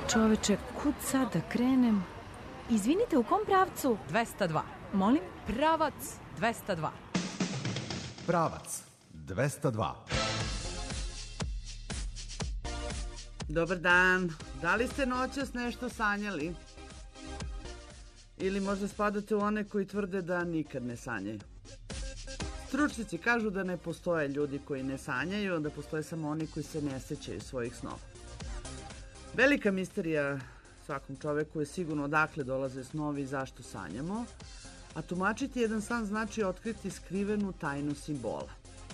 Čoveče, kud sad da krenem? Izvinite, u kom pravcu? 202. Molim? Pravac 202. Pravac 202. Dobar dan. Da li ste noćas nešto sanjali? Ili možda spadate u one koji tvrde da nikad ne sanjaju? Stručnjaci kažu da ne postoje ljudi koji ne sanjaju, da postoje samo oni koji se ne sećaju svojih snova. Velika misterija svakom čoveku je sigurno odakle dolaze snovi i zašto sanjamo, a tumačiti jedan san znači otkriti skrivenu tajnu simbola.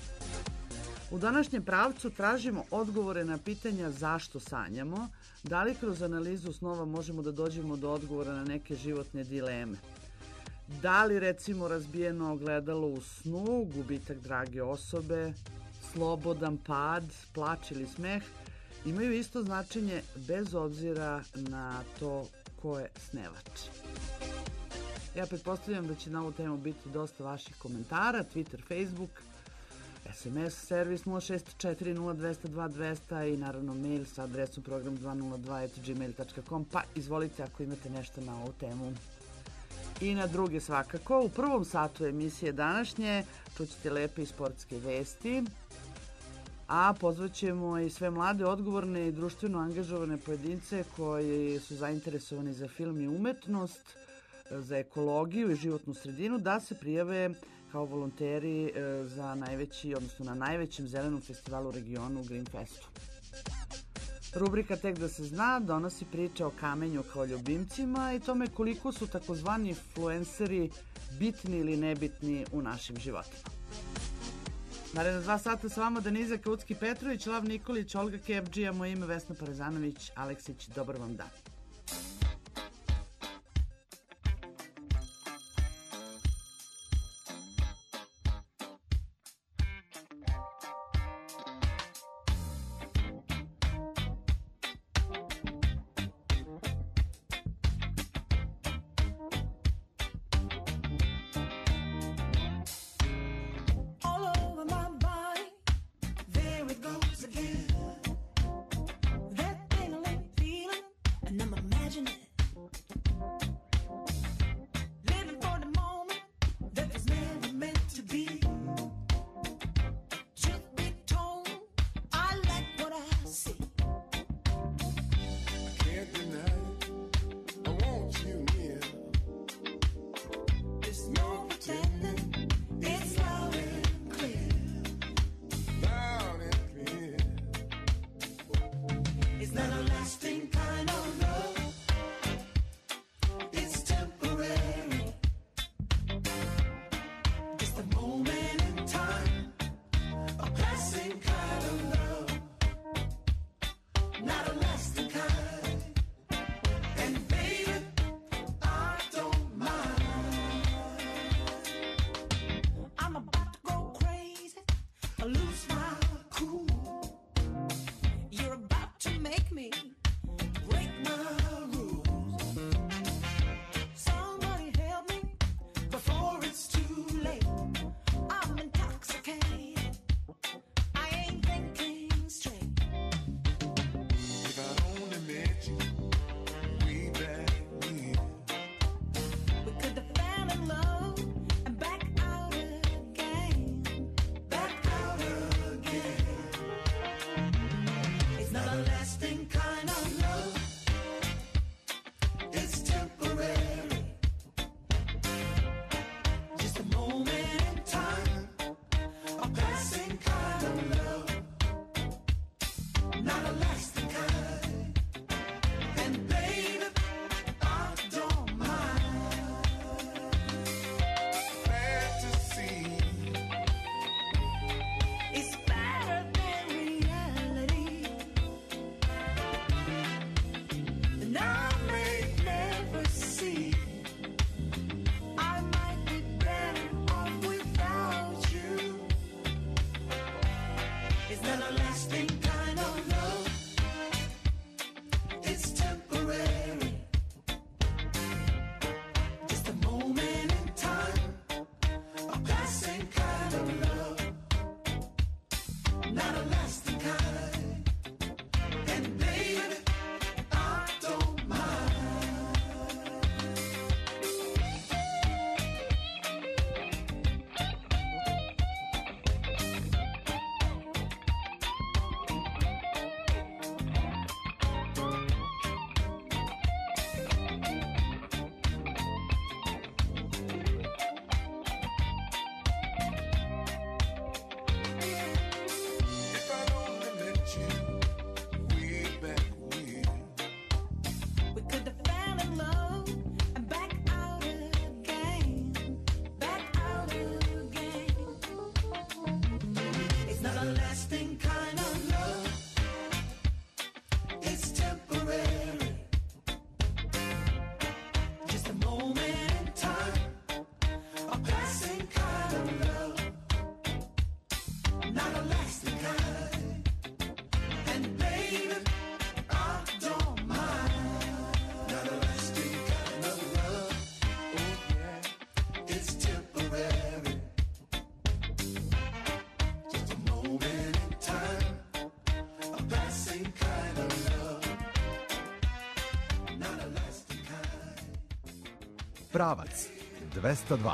U današnjem pravcu tražimo odgovore na pitanja zašto sanjamo, da li kroz analizu snova možemo da dođemo do odgovora na neke životne dileme. Da li recimo razbijeno ogledalo u snu, gubitak drage osobe, slobodan pad, plać ili smeh imaju isto značenje bez obzira na to ko je snevač. Ja pretpostavljam da će na ovu temu biti dosta vaših komentara, Twitter, Facebook, SMS, servis 0640202 i naravno mail sa adresom program202@gmail.com, pa izvolite ako imate nešto na ovu temu. I na druge svakako. U prvom satu emisije današnje čućete lepe i sportske vesti, a pozvaćemo i sve mlade, odgovorne i društveno angažovane pojedince koji su zainteresovani za film i umetnost, za ekologiju i životnu sredinu da se prijave kao volonteri za najveći, odnosno na najvećem zelenom festivalu u regionu, Greenfestu. Rubrika Tek da se zna donosi priče o kamenju kao ljubimcima i tome koliko su takozvani influenceri bitni ili nebitni u našim životima. Naredno 2 sata sa vama Deniza Kaucki-Petrović, Lav Nikolić, Olga Kebdžija, moje ime Vesna Parezanović, Aleksić, dobar vam dan. Kind of Pravac 202.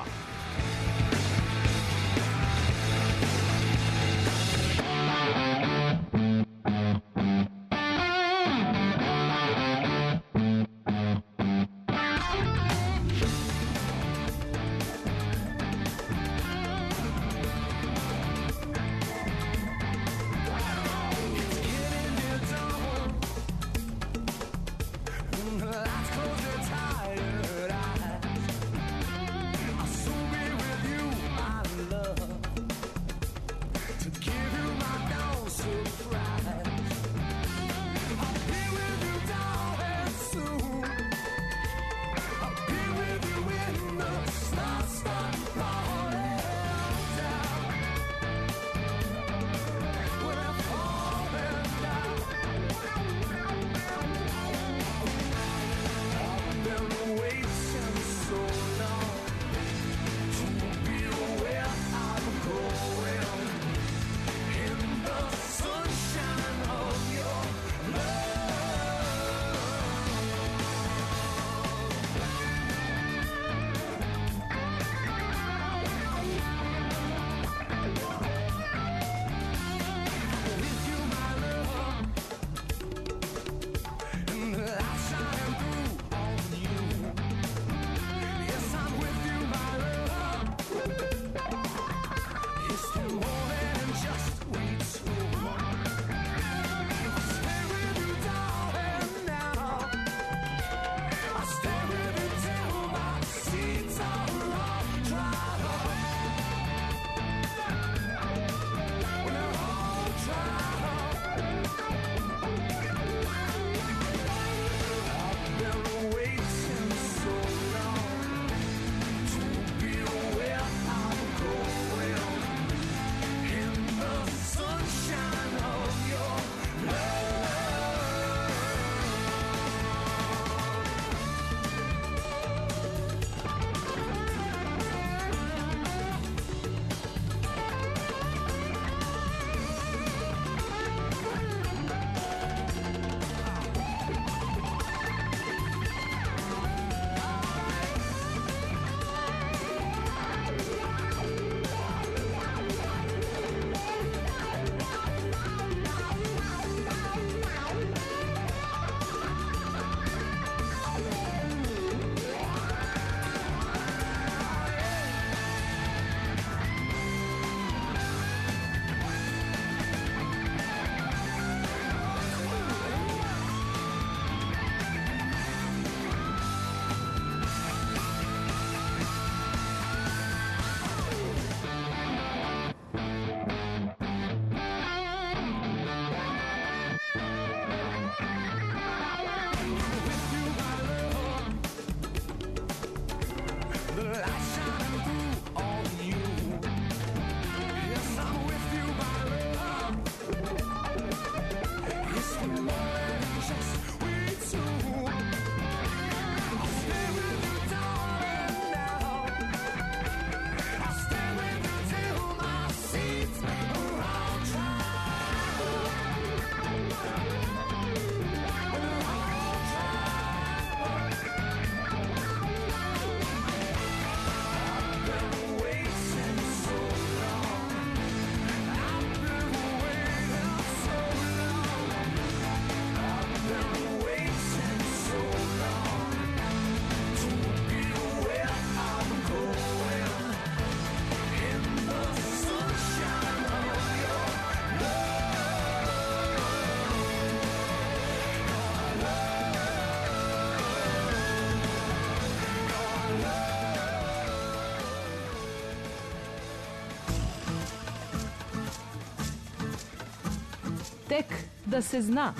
Tek da se zna.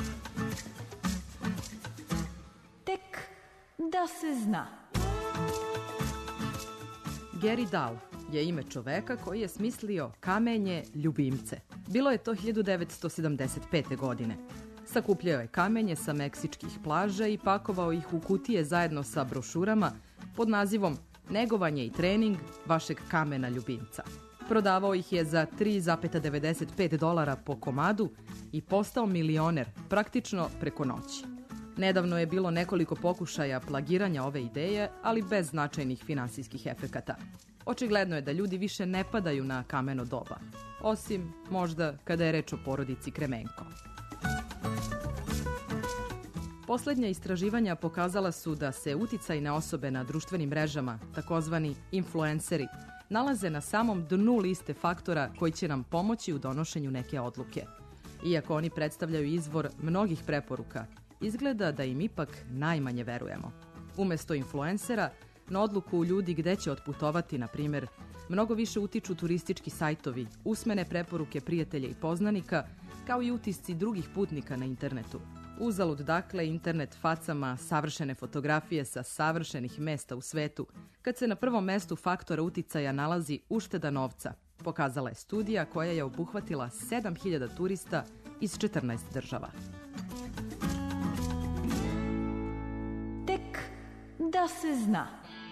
Tek da se zna. Gary Dahl je ime čoveka koji je smislio kamenje ljubimce. Bilo je to 1975. godine. Sakupljao je kamenje sa meksičkih plaža i pakovao ih u kutije zajedno sa brošurama pod nazivom Negovanje i trening vašeg kamena ljubimca. Prodavao ih je za $3,95 po komadu i postao milioner praktično preko noći. Nedavno je bilo nekoliko pokušaja plagiranja ove ideje, ali bez značajnih finansijskih efekata. Očigledno je da ljudi više ne padaju na kameno doba, osim možda kada je reč o porodici Kremenko. Poslednja istraživanja pokazala su da se uticajne osobe na društvenim mrežama, takozvani influenceri, nalaze na samom dnu liste faktora koji će nam pomoći u donošenju neke odluke. Iako oni predstavljaju izvor mnogih preporuka, izgleda da im ipak najmanje verujemo. Umesto influencera, na odluku ljudi gde će otputovati, na primjer, mnogo više utiču turistički sajtovi, usmene preporuke prijatelja i poznanika, kao i utisci drugih putnika na internetu. Uzalud dakle internet facama savršene fotografije sa savršenih mesta u svetu, kad se na prvom mestu faktora uticaja nalazi ušteda novca, pokazala je studija koja je obuhvatila 7000 turista iz 14 država. Tek da se zna.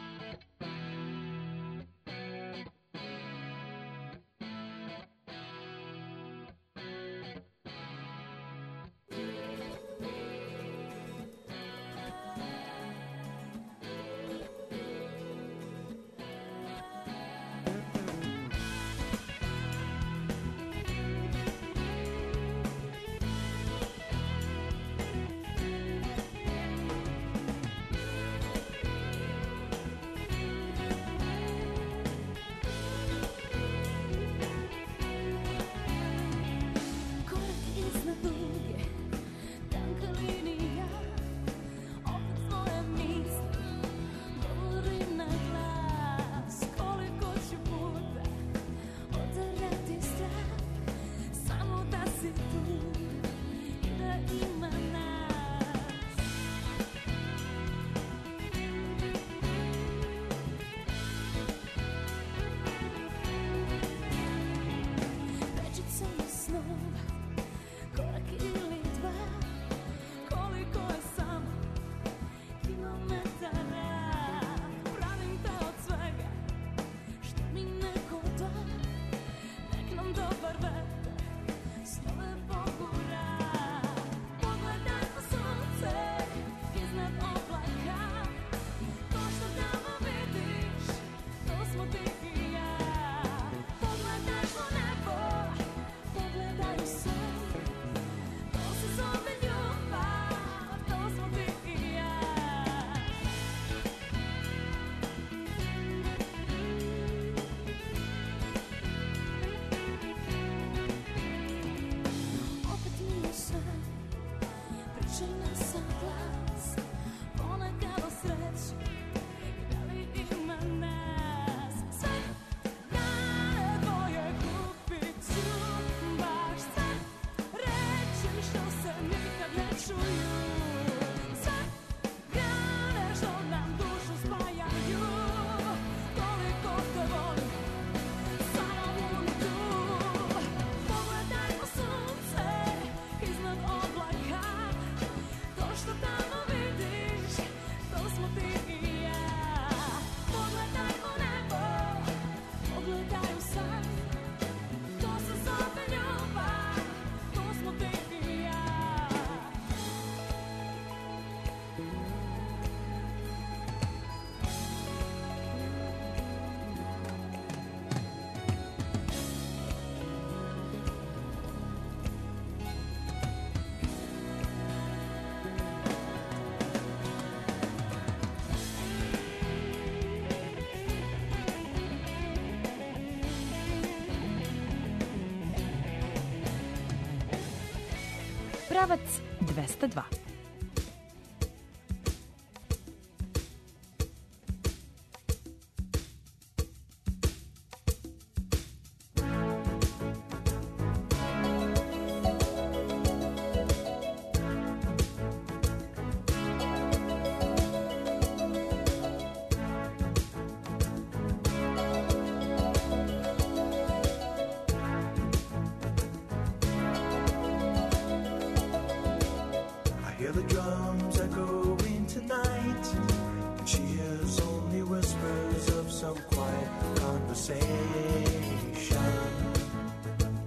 Pravac 202.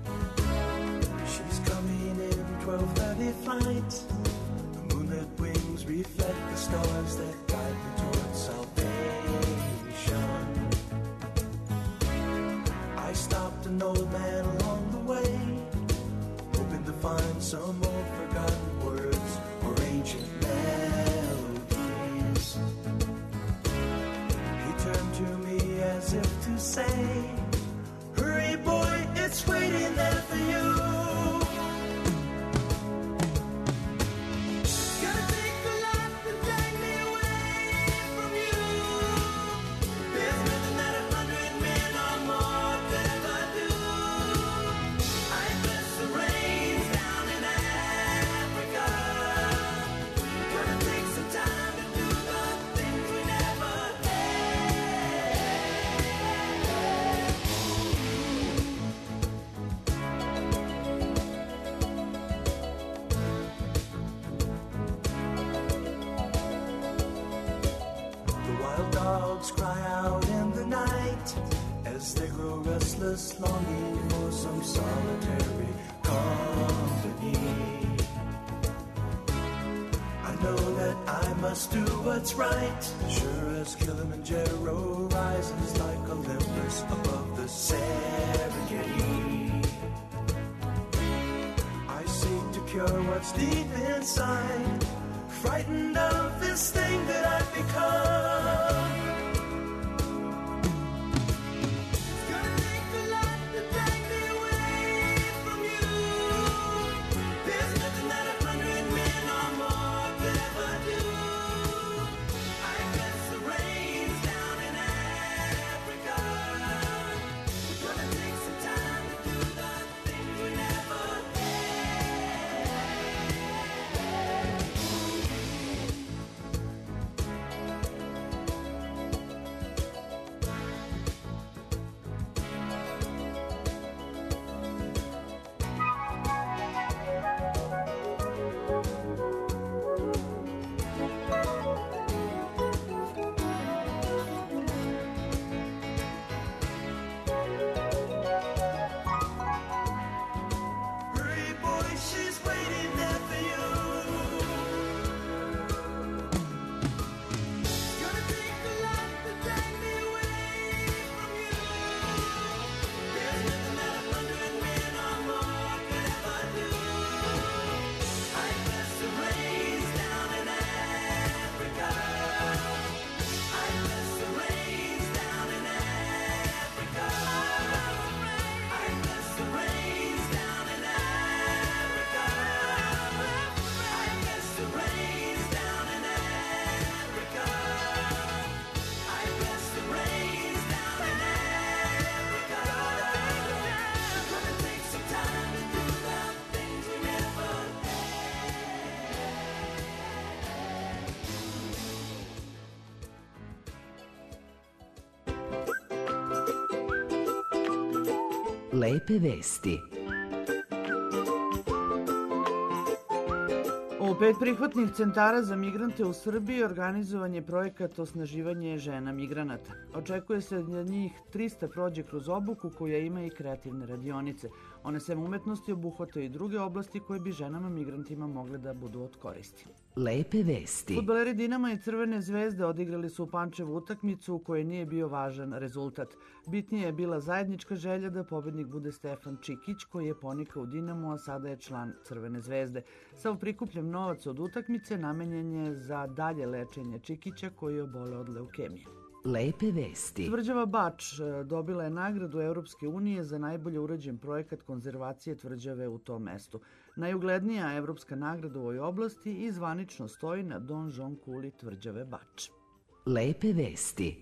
Flight, a moonlit wing say, hurry boy, it's waiting there for you. Cry out in the night as they grow restless, longing for some solitary company. I know that I must do what's right, sure as Kilimanjaro rises like Olympus above the Serengeti. I seek to cure what's deep inside, frightened of this thing that I've become. Lepe vesti. U 5 prihvatnih centara za migrante u Srbiji organizovan je projekat osnaživanje žena migranata. Očekuje se da njih 300 prođe kroz obuku koja ima i kreativne radionice. One sem umetnosti obuhvataju i druge oblasti koje bi ženama migrantima mogle da budu od koristi. Lepe vesti. Fudbaleri Dinama i Crvene zvezde odigrali su u Pančevu utakmicu u kojoj nije bio važan rezultat. Bitnije je bila zajednička želja da pobednik bude Stefan Čikić, koji je ponikao u Dinamu, a sada je član Crvene zvezde. Sav prikupljen novac od utakmice namenjen je za dalje lečenje Čikića, koji je oboleo od leukemije. Lepe vesti. Tvrđava Bač dobila je nagradu Evropske unije za najbolje urađen projekat konzervacije tvrđave u tom mestu. Najuglednija evropska nagrada u ovoj oblasti i zvanično stoji na donžon kuli tvrđave Bač. Lepe vesti.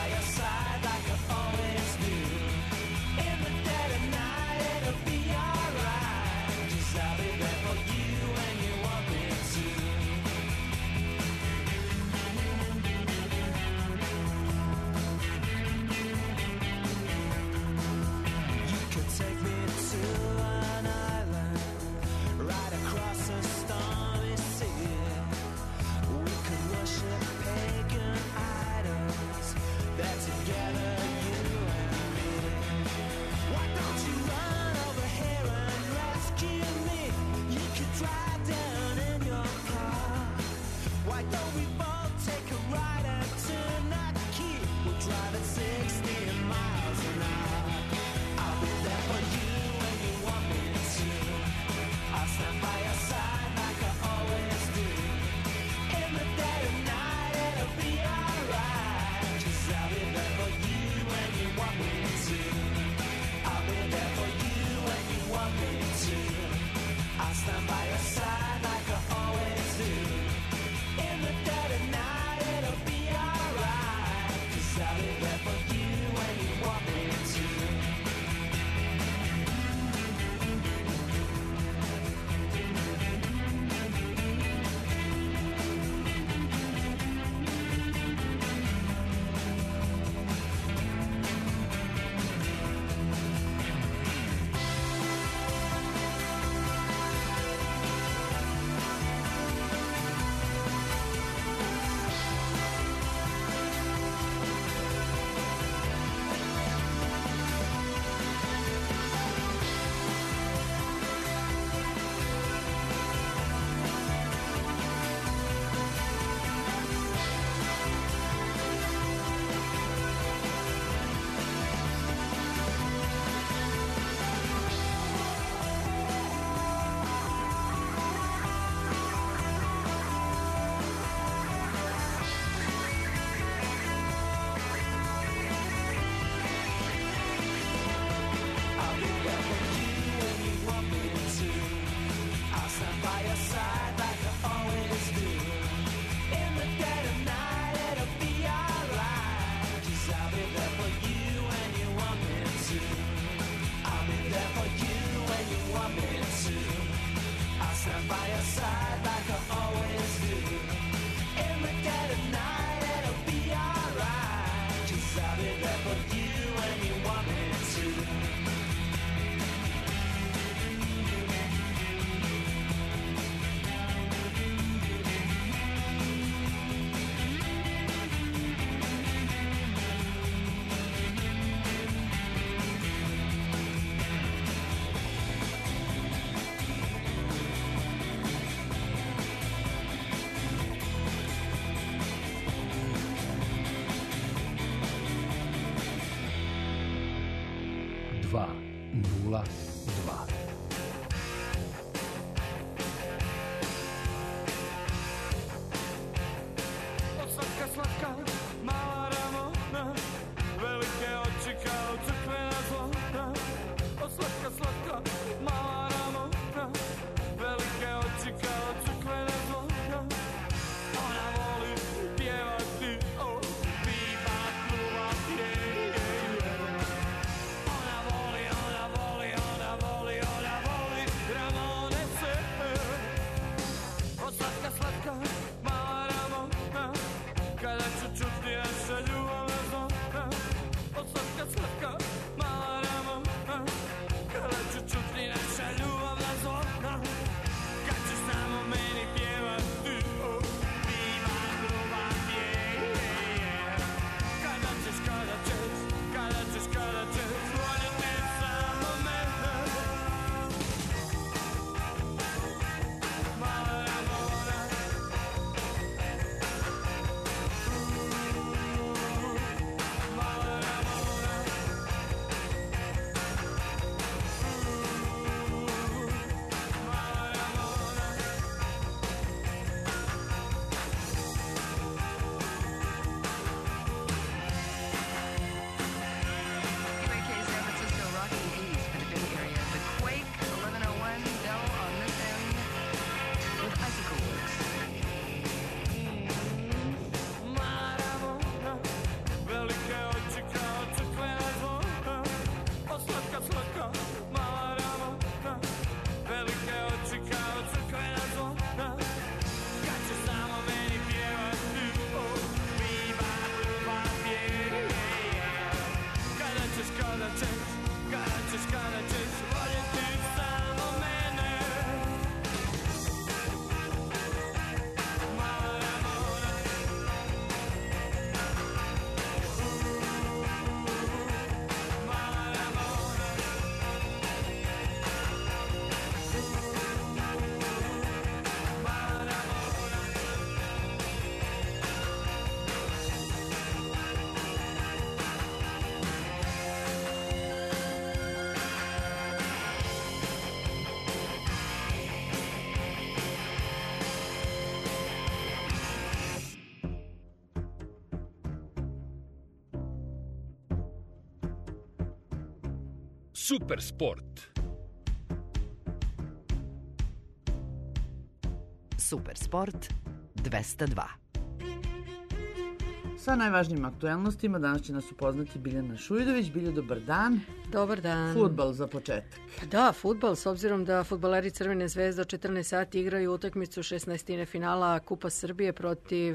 Ona voli, Super sport. Super sport 202. Sa najvažnijim aktuelnostima danas će nas upoznati Biljana Šujdović. Biljo, dobar dan. Dobar dan. Fudbal za početak. Da, fudbal, s obzirom da fudbaleri Crvene zvezde od 14 sati igraju utakmicu 16. finala Kupa Srbije protiv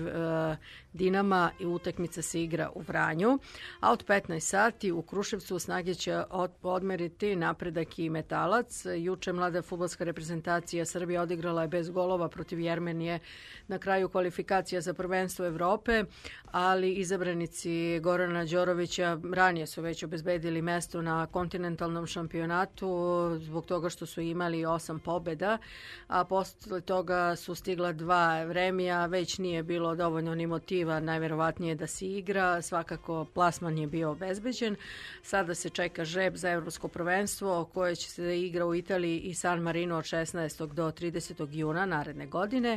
Dinama i utakmica se igra u Vranju. A od 15 sati u Kruševcu snage će odmeriti Napredak i Metalac. Juče mlada fudbalska reprezentacija Srbije odigrala je bez golova protiv Jermenije na kraju kvalifikacija za prvenstvo Evrope, ali izabranici Gorana Đorovića ranije su već obezbedili mesto na kontinentalnom šampionatu zbog toga što su imali 8 pobjeda, a posle toga su stigla 2 remija, već nije bilo dovoljno ni motiva najverovatnije da se igra, svakako plasman je bio obezbeđen. Sada se čeka žreb za evropsko prvenstvo koje će se igra u Italiji i San Marino od 16. do 30. juna naredne godine,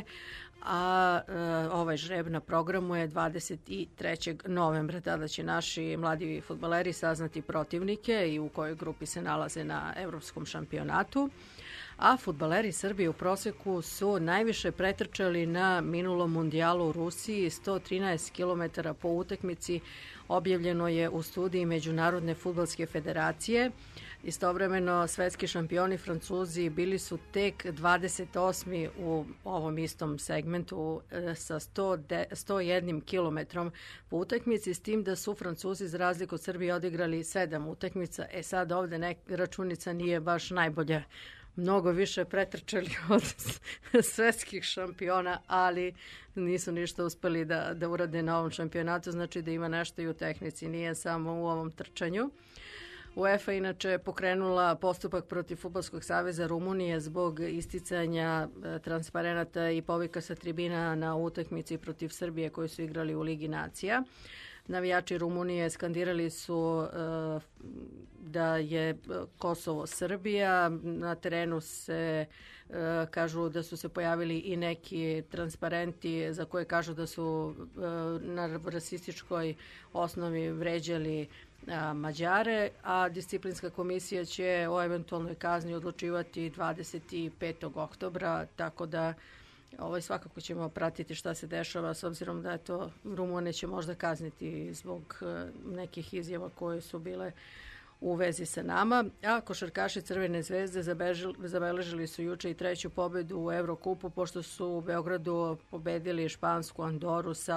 a ovaj žreb na programu je 23. novembra. Tada će naši mladi fudbaleri saznati protivnike i u kojoj grupi se nalaze na evropskom šampionatu. A fudbaleri Srbije u proseku su najviše pretrčali na minulom mundijalu u Rusiji, 113 km po utakmici, objavljeno je u studiji Međunarodne fudbalske federacije. Istovremeno svetski šampioni Francuzi bili su tek 28. u ovom istom segmentu sa 101 km po utakmici, s tim da su Francuzi za razliku od Srbije odigrali 7 utakmica. Sad ovde računica nije baš najbolja. Mnogo više pretrčali od svetskih šampiona, ali nisu ništa uspeli da urade na ovom šampionatu, znači da ima nešto i u tehnici, nije samo u ovom trčanju. UEFA inače pokrenula postupak protiv Fudbalskog saveza Rumunije zbog isticanja transparenata i povika sa tribina na utakmici protiv Srbije koji su igrali u Ligi nacija. Navijači Rumunije skandirali su da je Kosovo Srbija. Na terenu se kažu da su se pojavili i neki transparenti za koje kažu da su na rasističkoj osnovi vređali Mađare, a disciplinska komisija će o eventualnoj kazni odlučivati 25. oktobra, tako da svakako ćemo pratiti šta se dešava, s obzirom da Rumune će možda kazniti zbog nekih izjava koje su bile u vezi sa nama. A košarkaši Crvene zvezde zabeležili su juče i 3. pobedu u Evrokupu, pošto su u Beogradu pobedili špansku Andoru sa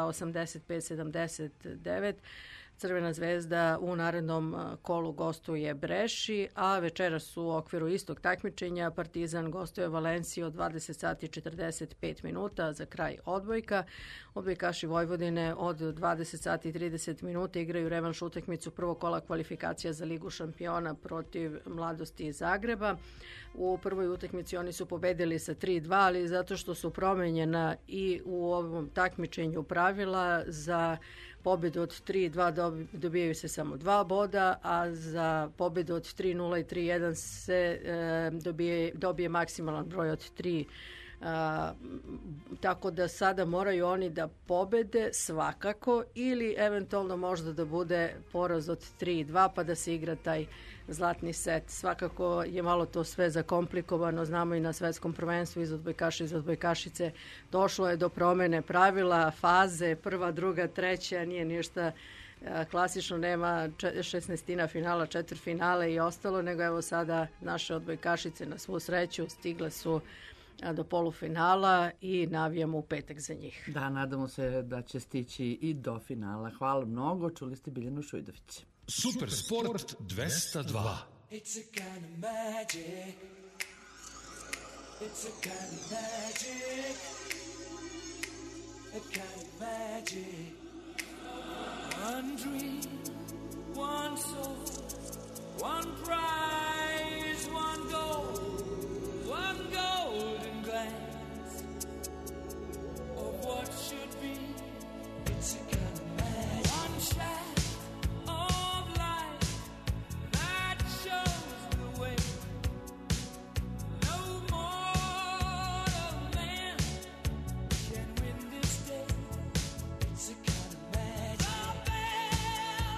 85-79. Crvena zvezda u narednom kolu gostuje Breši, a večeras u okviru istog takmičenja Partizan gostuje Valenciju od 20 sati 45 minuta za kraj odbojka. Odbojkaši Vojvodine od 20 sati 30 minuta igraju revanš utakmicu prvog kola kvalifikacija za Ligu šampiona protiv Mladosti iz Zagreba. U prvoj utakmici oni su pobedili sa 3-2, ali zato što su promenjena i u ovom takmičenju pravila, za pobjedu od 3-2 dobijaju se samo 2 boda, a za pobjedu od 3-0 i 3-1 se dobije maksimalan broj od 3. Tako da sada moraju oni da pobede svakako ili eventualno možda da bude poraz od 3-2 pa da se igra taj zlatni set. Svakako je malo to sve zakomplikovano, znamo i na svetskom prvenstvu iz odbojkaša iz odbojkašice došlo je do promene pravila, faze, prva, druga, treća, nije ništa klasično, nema 16 finala, četvrtfinale i ostalo, nego evo sada naše odbojkašice na svu sreću stigle su do polufinala i navijamo u petak za njih. Da, nadamo se da će stići i do finala. Hvala mnogo, čuli ste Biljanu Šujdović. Super sport 202. It's a kind of magic. It's a kind of magic. A kind of magic. One dream, one soul, one prize, one golden glance of what should be. It's a kind of magic. One shot of light that shows the way. No mortal man can win this day. It's a kind of magic. The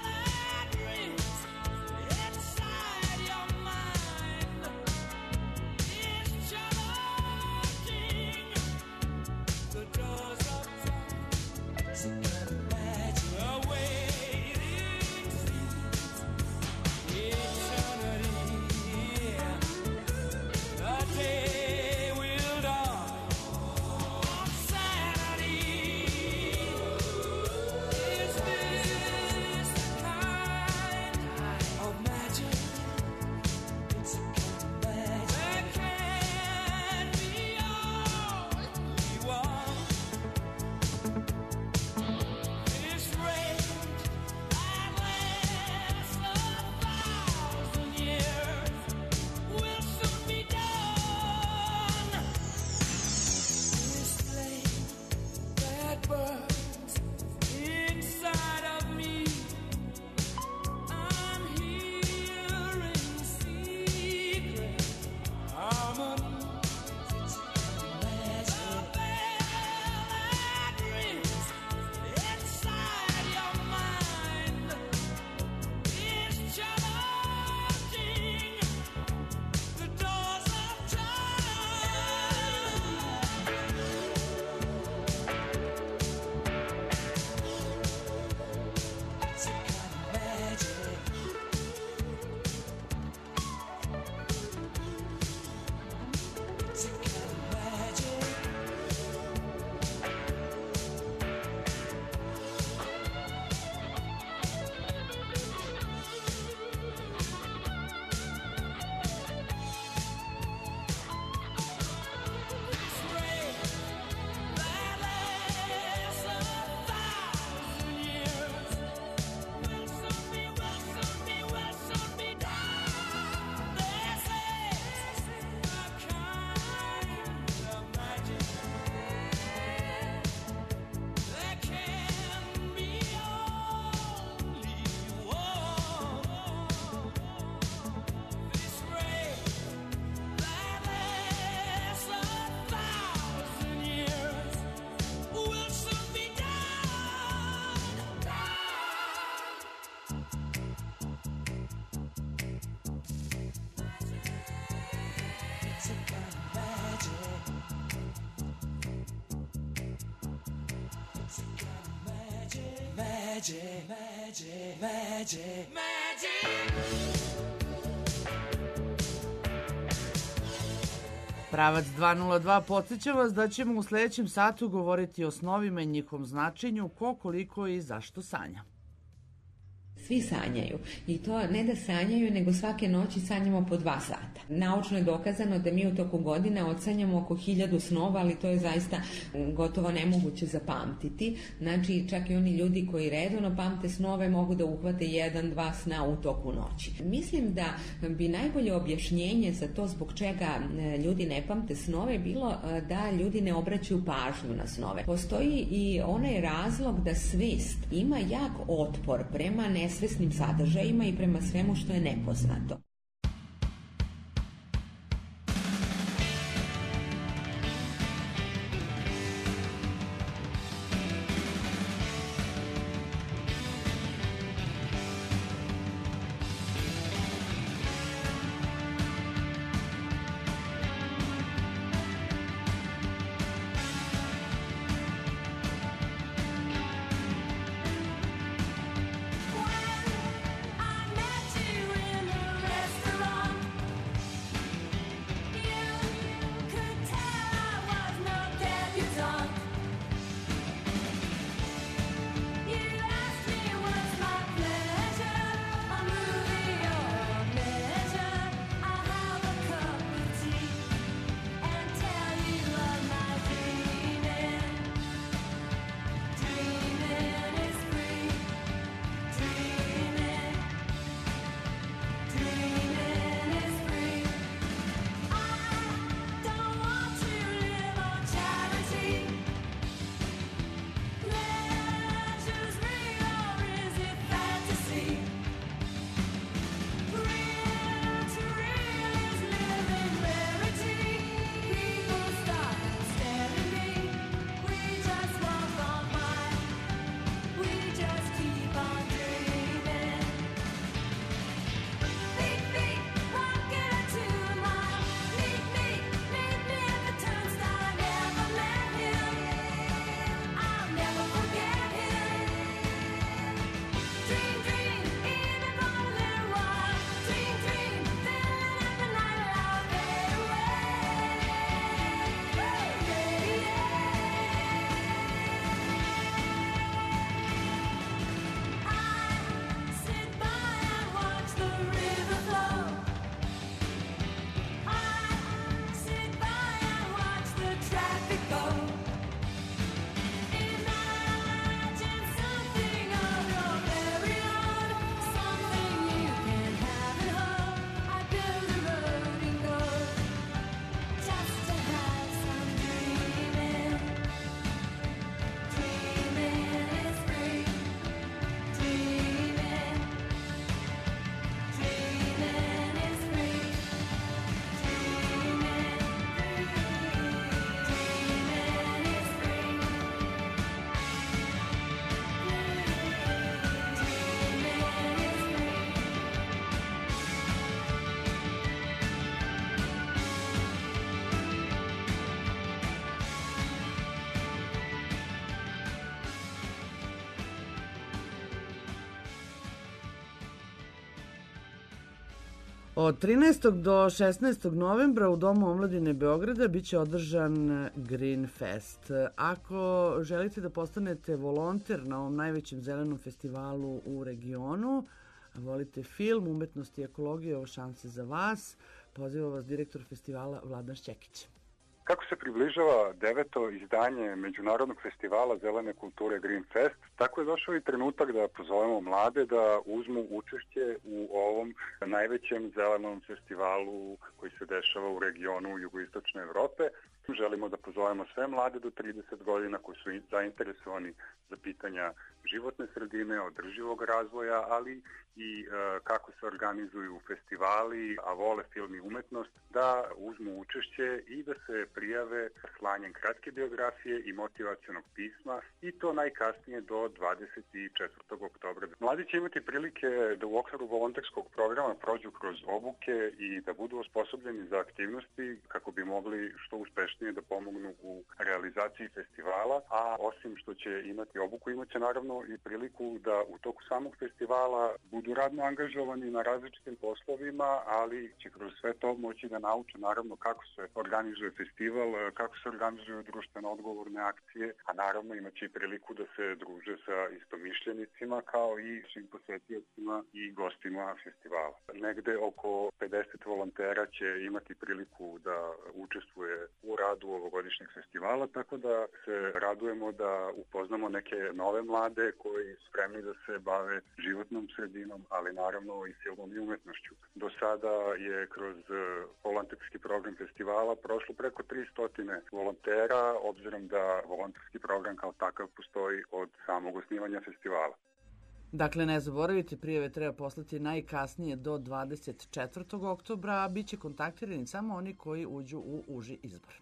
Pravac 202 podsjeća vas da ćemo u sledećem satu govoriti o snovima i njihovom značenju, ko, koliko i zašto sanja. Svi sanjaju i to ne da sanjaju, nego svake noći sanjamo po 2 sata. Naučno je dokazano da mi u toku godine odsanjamo oko 1000 snova, ali to je zaista gotovo nemoguće zapamtiti. Znači, čak i oni ljudi koji redovno pamte snove mogu da uhvate 1-2 sna u toku noći. Mislim da bi najbolje objašnjenje za to zbog čega ljudi ne pamte snove bilo da ljudi ne obraćaju pažnju na snove. Postoji i onaj razlog da svest ima jak otpor prema nesvesnim sadržajima i prema svemu što je nepoznato. Od 13. do 16. novembra u Domu omladine Beograda biće održan Green Fest. Ako želite da postanete volonter na ovom najvećem zelenom festivalu u regionu, volite film, umetnost i ekologiju, ovo šanse za vas, poziva vas direktor festivala Vladan Šćekić. Kako se približava 9. izdanje Međunarodnog festivala zelene kulture Green Fest, tako je došao i trenutak da pozovemo mlade da uzmu učešće u ovom najvećem zelenom festivalu koji se dešava u regionu jugoistočne Evrope. Želimo da pozovemo sve mlade do 30 godina koji su zainteresovani za pitanja životne sredine, održivog razvoja, ali i kako se organizuju festivali, a vole film i umetnost, da uzmu učešće i da se prijave slanjem kratke biografije i motivacionog pisma, i to najkasnije do 24. oktobra. Mladi će imati prilike da u okviru volonterskog programa prođu kroz obuke i da budu osposobljeni za aktivnosti kako bi mogli što uspešnije da pomognu u realizaciji festivala, a osim što će imati obuku, imaće naravno i priliku da u toku samog festivala budu radno angažovani na različitim poslovima, ali će kroz sve to moći da nauče naravno kako se organizuje festival, kako se organizuju društveno odgovorne akcije, a naravno imaće i priliku da se druže sa istomišljenicima kao i svim posetiocima i gostima festivala. Negde oko 50 volontera će imati priliku da učestvuje u radu ovogodišnjeg festivala, tako da se radujemo da upoznamo neke nove mlade koji su spremni da se bave životnom sredinom, ali naravno i filmom i umetnošću. Do sada je kroz volonterski program festivala prošlo preko 300 volontera, obzirom da volonterski program kao takav postoji od samog osnivanja festivala. Dakle, ne zaboravite, prijave treba poslati najkasnije do 24. oktobra, a bit će kontaktirani samo oni koji uđu u uži izbor.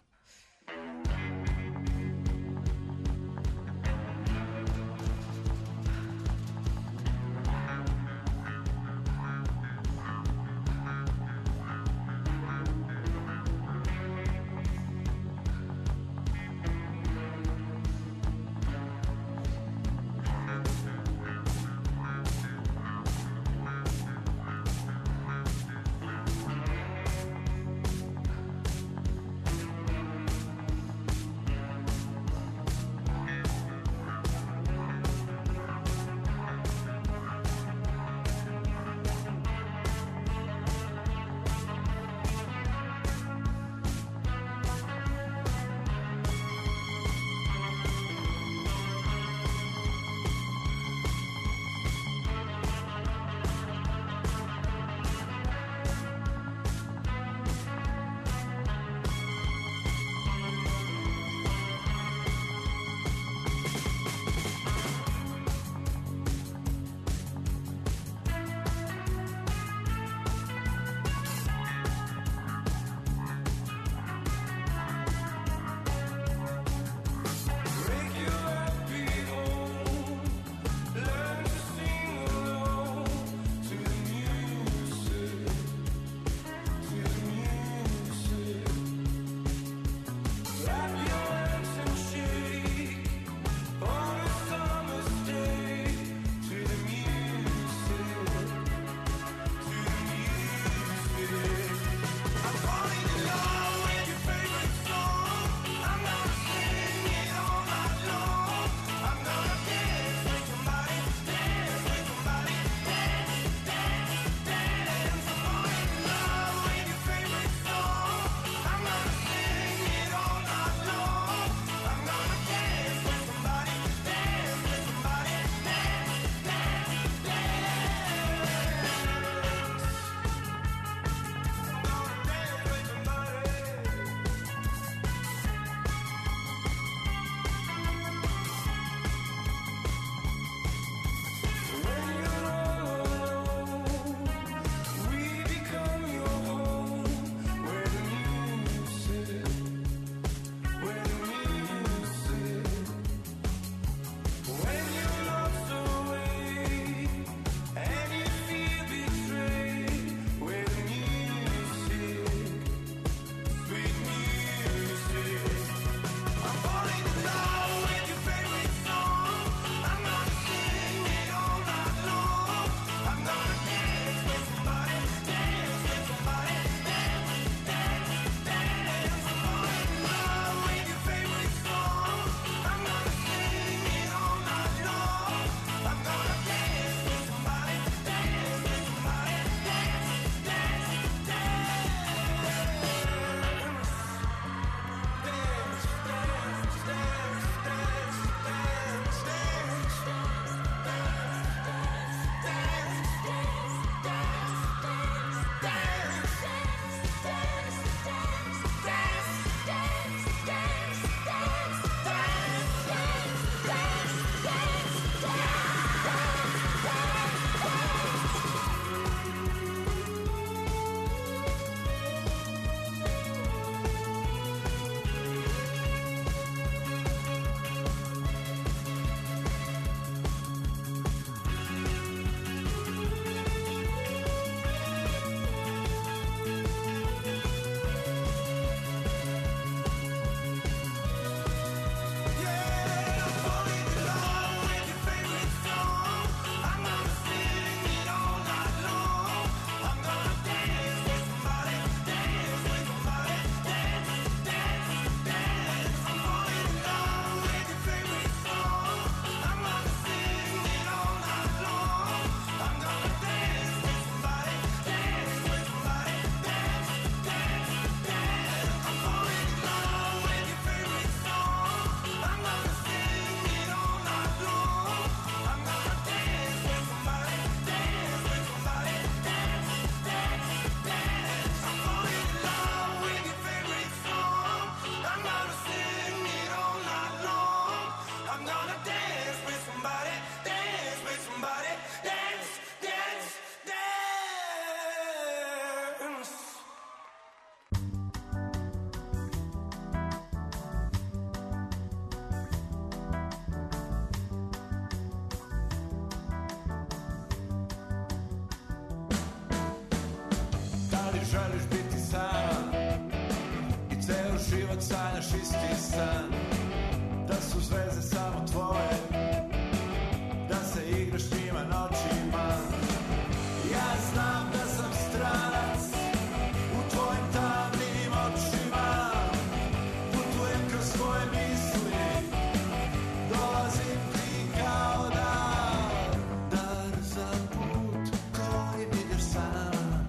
želiš biti sama i ceo život sanjaš isti san, da su zvezde samo tvoje, da se igraš njima noćima. Ja znam da sam stranac u tvojim tamnim očima, putujem kroz svoje misli, dolazim ti kao dar, dar za put kojim ideš sama,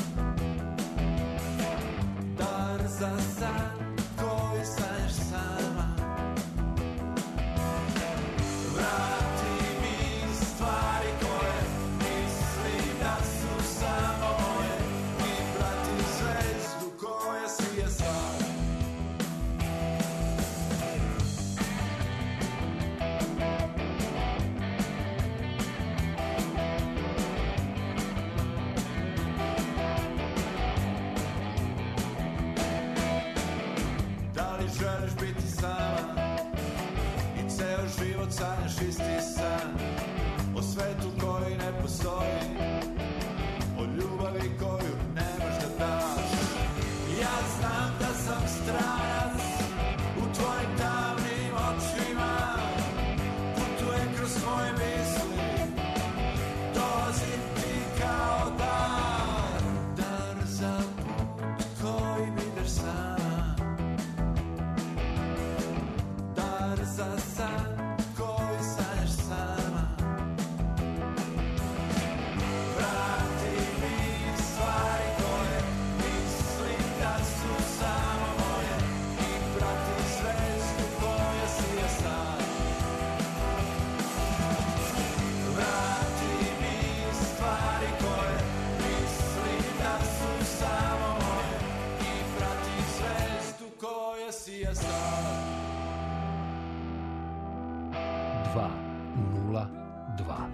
dar za san koji sanjaš sama. Vrati mi stvari koje mislim da su samo moje i prati zvezdu koja sije sva. Da li želiš biti sama i ceo život sanjaš isti san, o svetu koji ne postoji, o ljubavi koju nemaš da daš. Ja znam da sam stranac u tvojim tamnim očima, putujem kroz svoje misli, dolazim ti kao dar, dar za put kojim ideš sama, dar za san koji sanjaš sama. Vrati mi stvari koje mislim da su samo moje i prati zvezdu koja sije sad. Vrati mi stvari koje mislim da su samo moje i prati zvezdu koja sije sad. 202.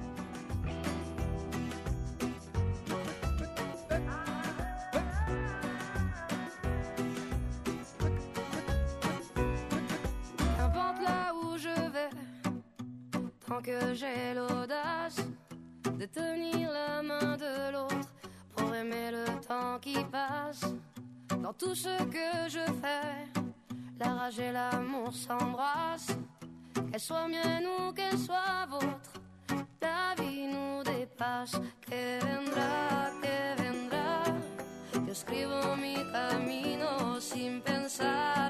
Qu'importe là où je vais, tant que j'ai l'audace de tenir la main de l'autre pour aimer le temps qui passe. Dans tout ce que je fais, la rage et l'amour s'embrassent. Qu'elle soit mienne ou qu'elle soit vôtre, la vie nous dépasse. Que vendrá, yo escribo mi camino sin pensar,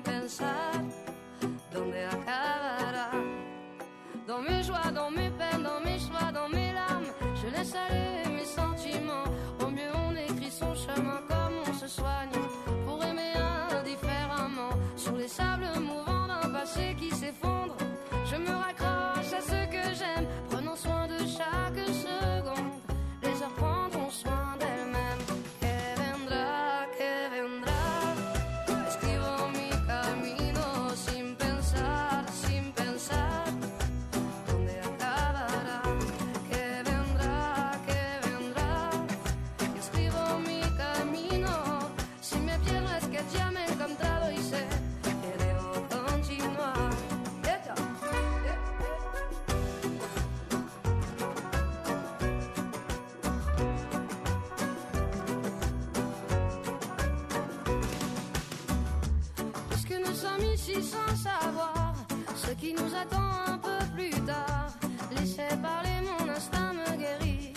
dónde acabará. Dans mes joies, dans mes peines, dans mes choix, dans mes larmes, je laisse aller mes sentiments. Au mieux on écrit son chemin comme on se soigne, pour aimer indifféremment. Sur les sables mouvants d'un passé qui s'effondre, je me raccroche à ce que j'aime, prenant soin de chaque seconde. Les heures prendront soin d'elles-mêmes. Que vendrá, escribo mi camino sin pensar, dónde acabará. Que vendrá, escribo mi camino. Si me pierdo es que ya me he encontrado y sé que debo continuar. Puisque nous sommes ici sans savoir ce qui nous attend un peu plus tard, laissez parler, mon instinct me guérit.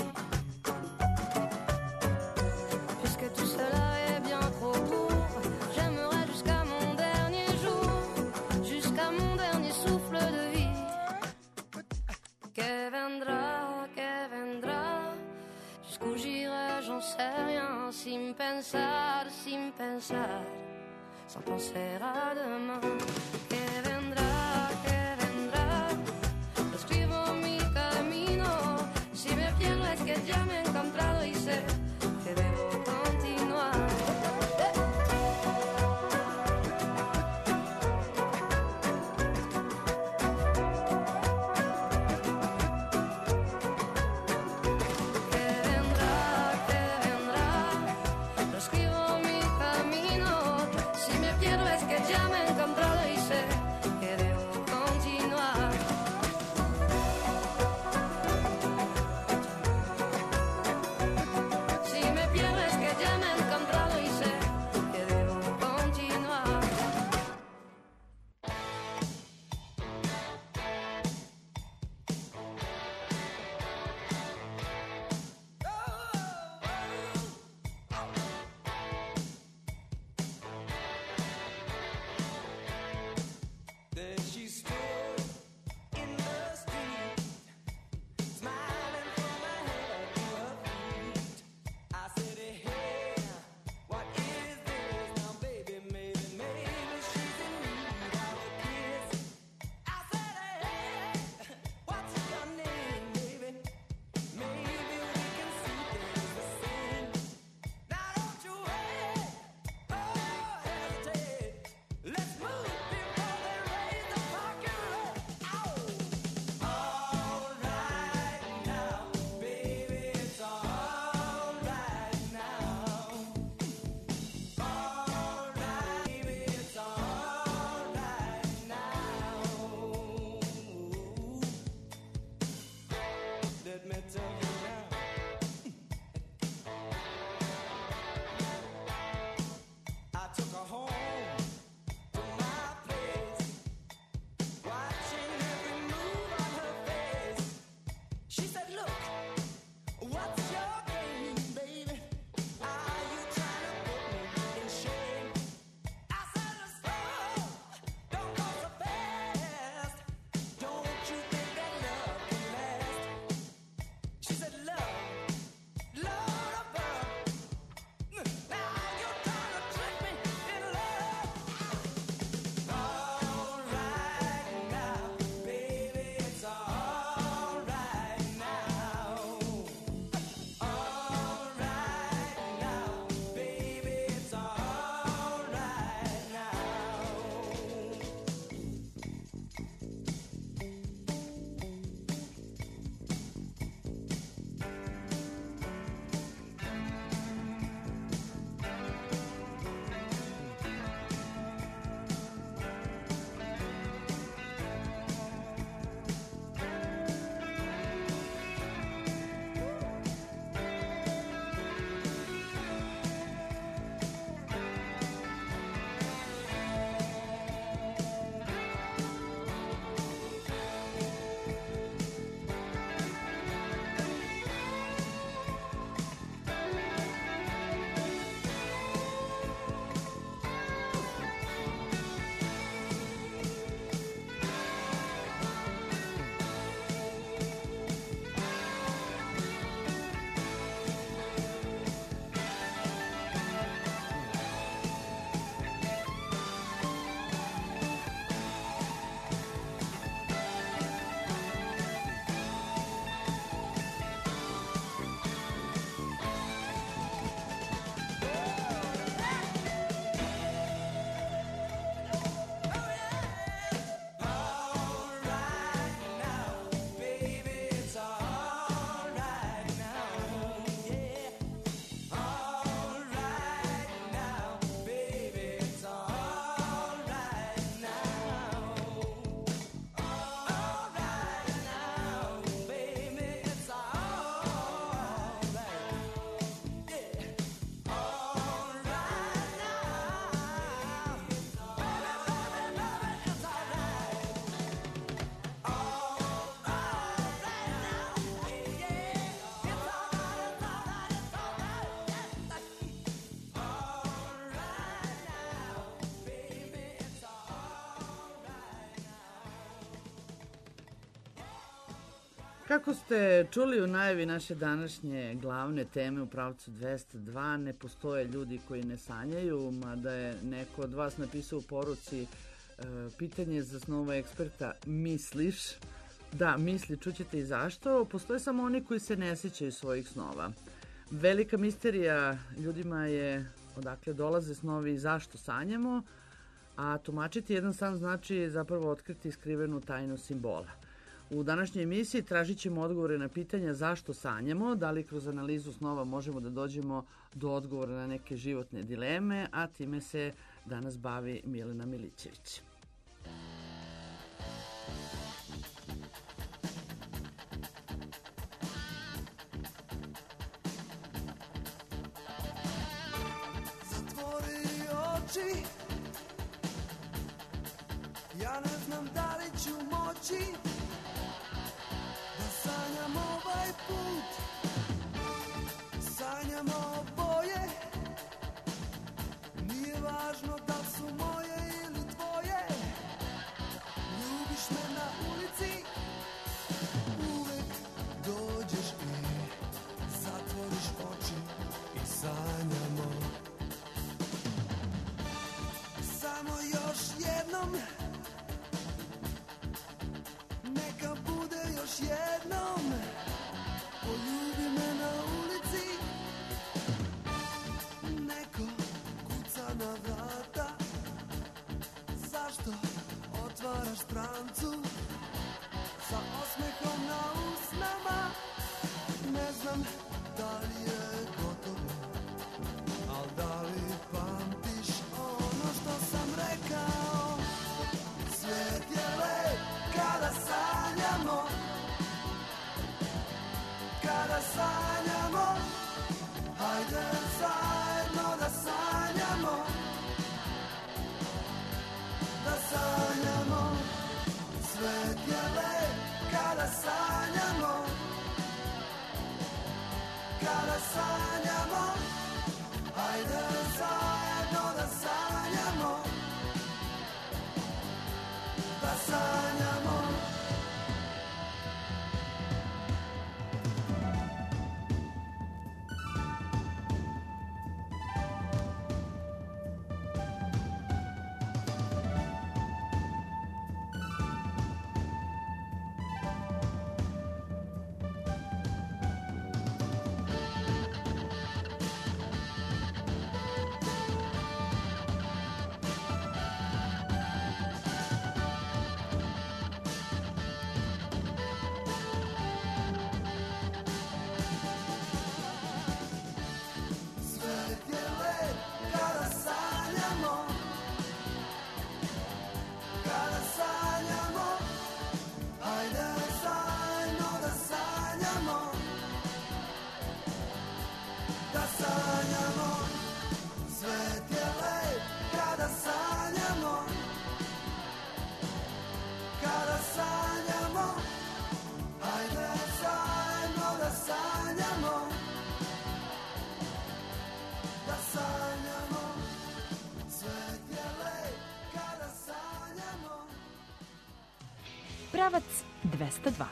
Puisque tout cela est bien trop court, j'aimerais jusqu'à mon dernier jour, jusqu'à mon dernier souffle de vie. Que vendrá, jusqu'où j'irai, j'en sais rien, sin pensar, sans penser à demain. Que vendrá, escribo mi camino. Si me pierdo es que ya me he encontrado y sé que debo continuar. Que vendrá, lo escribo mi camino. Si me pierdo es que ya me he encontrado y sé Kako ste čuli u najavi naše današnje glavne teme u pravcu 202, ne postoje ljudi koji ne sanjaju, mada je neko od vas napisao u poruci pitanje za snova eksperta, misliš? Da, misli, čućete i zašto. Postoje samo oni koji se ne sjećaju svojih snova. Velika misterija ljudima je odakle dolaze snovi i zašto sanjamo, a tumačiti jedan san znači zapravo otkriti skrivenu tajnu simbola. U današnjoj emisiji tražit ćemo odgovore na pitanja zašto sanjamo, da li kroz analizu snova možemo da dođemo do odgovora na neke životne dileme, a time se danas bavi Milena Milićević. Zatvori oči, ja ne znam da li ću moći da sanjam ovaj put. Sanjamo boje, nije važno da su moje ili tvoje. Ljubiš me na ulici, uvek dođeš i zatvoriš oči i sanjamo. Samo još jednom, neka bude još jednom, poljubi me na ulici. Neko kuca na vrata, zašto otvaraš strancu sa osmehom na usnama? Ne znam da li je gotovo, al da li pamtiš ono što sam rekao? Svijet je lep kada sanjamo, kada sanjamo, hajde zajedno da sanjamo, da sanjamo. Svijet je lep kada sanjamo, kada sanjamo, hajde zajedno da sanjamo, da sanjamo. Pravac 202.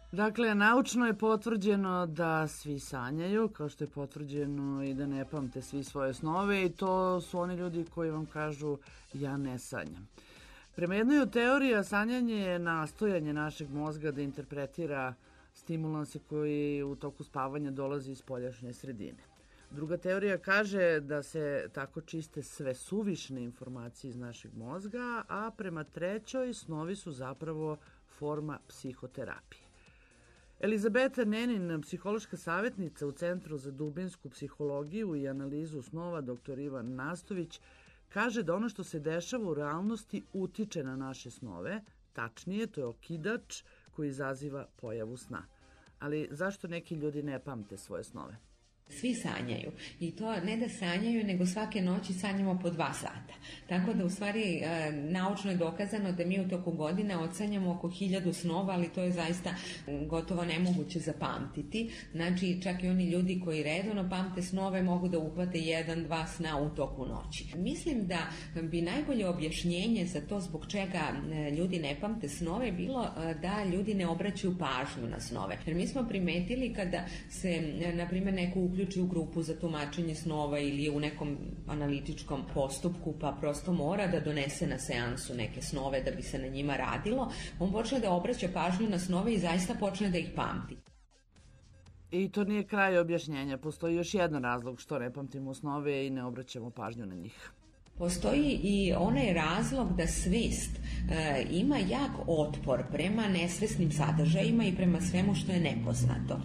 Dakle, naučno je potvrđeno da svi sanjaju, kao što je potvrđeno i da ne pamte svi svoje snove, i to su oni ljudi koji vam kažu ja ne sanjam. Prema jednoj od teorija, sanjanje je nastojanje našeg mozga da interpretira stimulanse koji u toku spavanja dolazi iz spoljašnje sredine. Druga teorija kaže da se tako čiste sve suvišne informacije iz našeg mozga, a prema trećoj snovi su zapravo forma psihoterapije. Elizabeta Nenin, psihološka savjetnica u Centru za dubinsku psihologiju i analizu snova, dr. Ivan Nastović, kaže da ono što se dešava u realnosti utiče na naše snove, tačnije to je okidač koji izaziva pojavu sna. Ali zašto neki ljudi ne pamte svoje snove? Svi sanjaju i to ne da sanjaju, nego svake noći sanjamo po 2 sata. Tako da u stvari naučno je dokazano da mi u toku godine odsanjamo oko 1000 snova, ali to je zaista gotovo nemoguće zapamtiti. Znači čak i oni ljudi koji redovno pamte snove mogu da uhvate 1-2 sna u toku noći. Mislim da bi najbolje objašnjenje za to zbog čega ljudi ne pamte snove bilo da ljudi ne obraćaju pažnju na snove. Jer mi smo primetili kada se, na primjer, neko uključi u grupu za tumačenje snova ili je u nekom analitičkom postupku pa prosto mora da donese na seansu neke snove da bi se na njima radilo, on počne da obraća pažnju na snove i zaista počne da ih pamti. I to nije kraj objašnjenja. Postoji još jedan razlog što ne pamtimo snove i ne obraćamo pažnju na njih. Postoji i onaj razlog da svest ima jak otpor prema nesvesnim sadržajima i prema svemu što je nepoznato.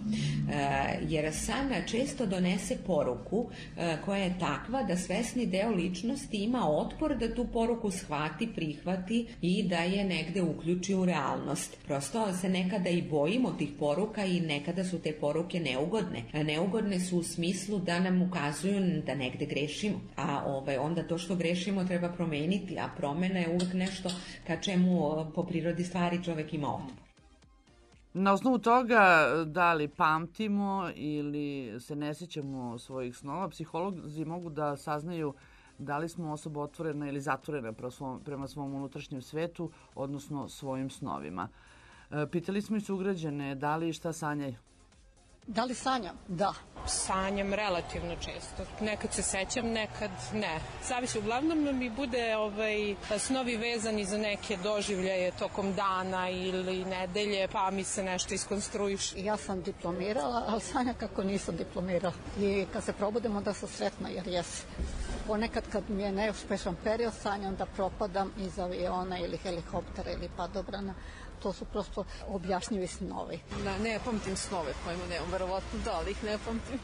Jer san često donese poruku koja je takva da svesni deo ličnosti ima otpor da tu poruku shvati, prihvati i da je negde uključi u realnost. Prosto se nekada i bojimo tih poruka i nekada su te poruke neugodne. Neugodne su u smislu da nam ukazuju da negde grešimo, a onda to što grešimo treba promeniti, a promena je uvek nešto ka čemu po prirodi stvari čovek ima otpor. Na osnovu toga da li pamtimo ili se ne sjećamo svojih snova, psiholozi mogu da saznaju da li smo osoba otvorena ili zatvorena prema svom unutrašnjem svetu, odnosno svojim snovima. Pitali smo i sugrađane da li i šta sanjaju. Da li sanjam? Da. Sanjam relativno često. Nekad se sećam, nekad ne. Zavisi, uglavnom mi bude snovi vezani za neke doživljaje tokom dana ili nedelje, pa mi se nešto iskonstruiše. Ja sam diplomirala, ali sanjam kako nisam diplomirala. I kad se probudem, onda sam sretna jer jesam. Ponekad kad mi je neuspešan period, sanjam da propadam iz aviona ili helikoptera ili padobrana. To su prosto objašnjivi snovi. Ne pamtim snove, pojma nemam, verovatno da, ali ih ne pamtim.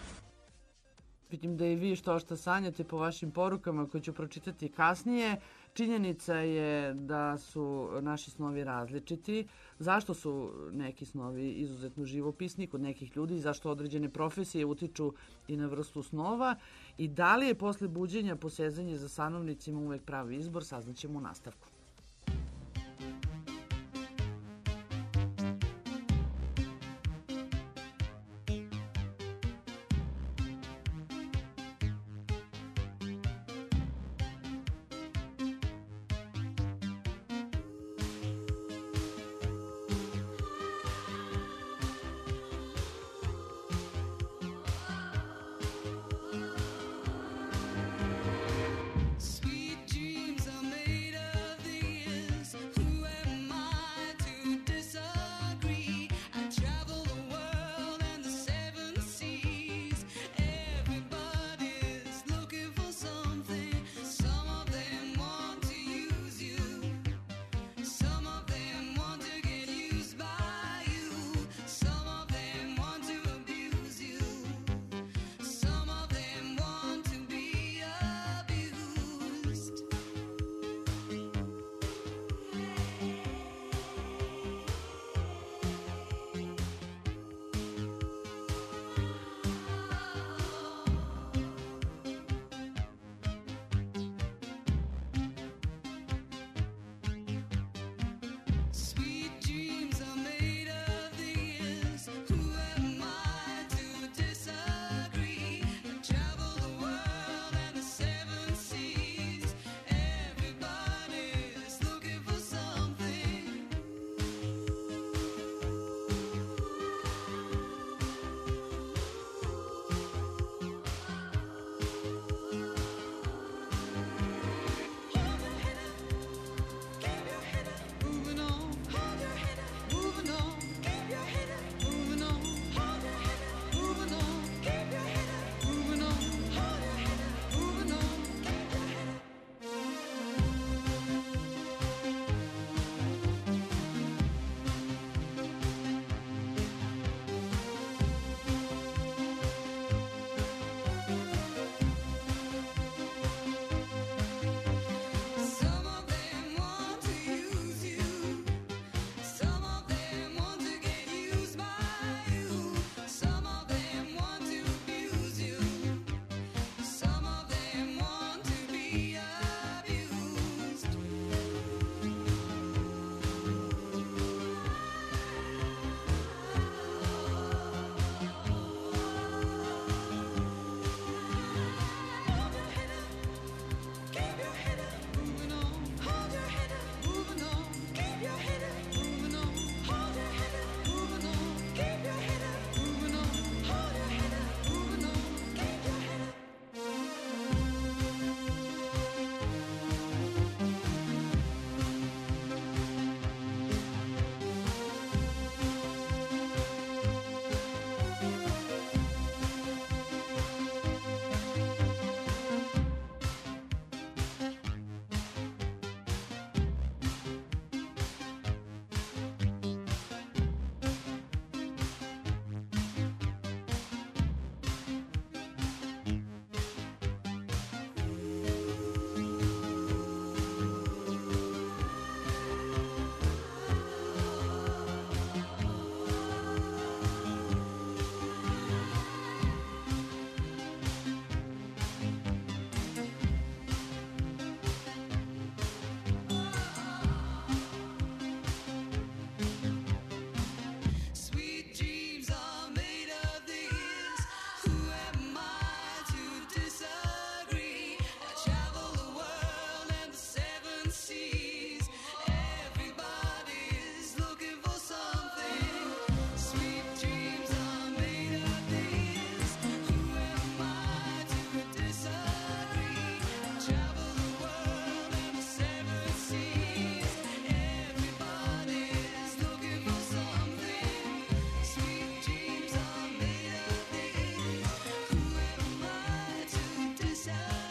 Vidim da i vi što sanjate po vašim porukama koje ću pročitati kasnije. Činjenica je da su naši snovi različiti. Zašto su neki snovi izuzetno živopisni kod nekih ljudi i zašto određene profesije utiču i na vrstu snova i da li je posle buđenja posezanje za sanovnicima uvek pravi izbor, saznaćemo u nastavku. Sweet dreams are made of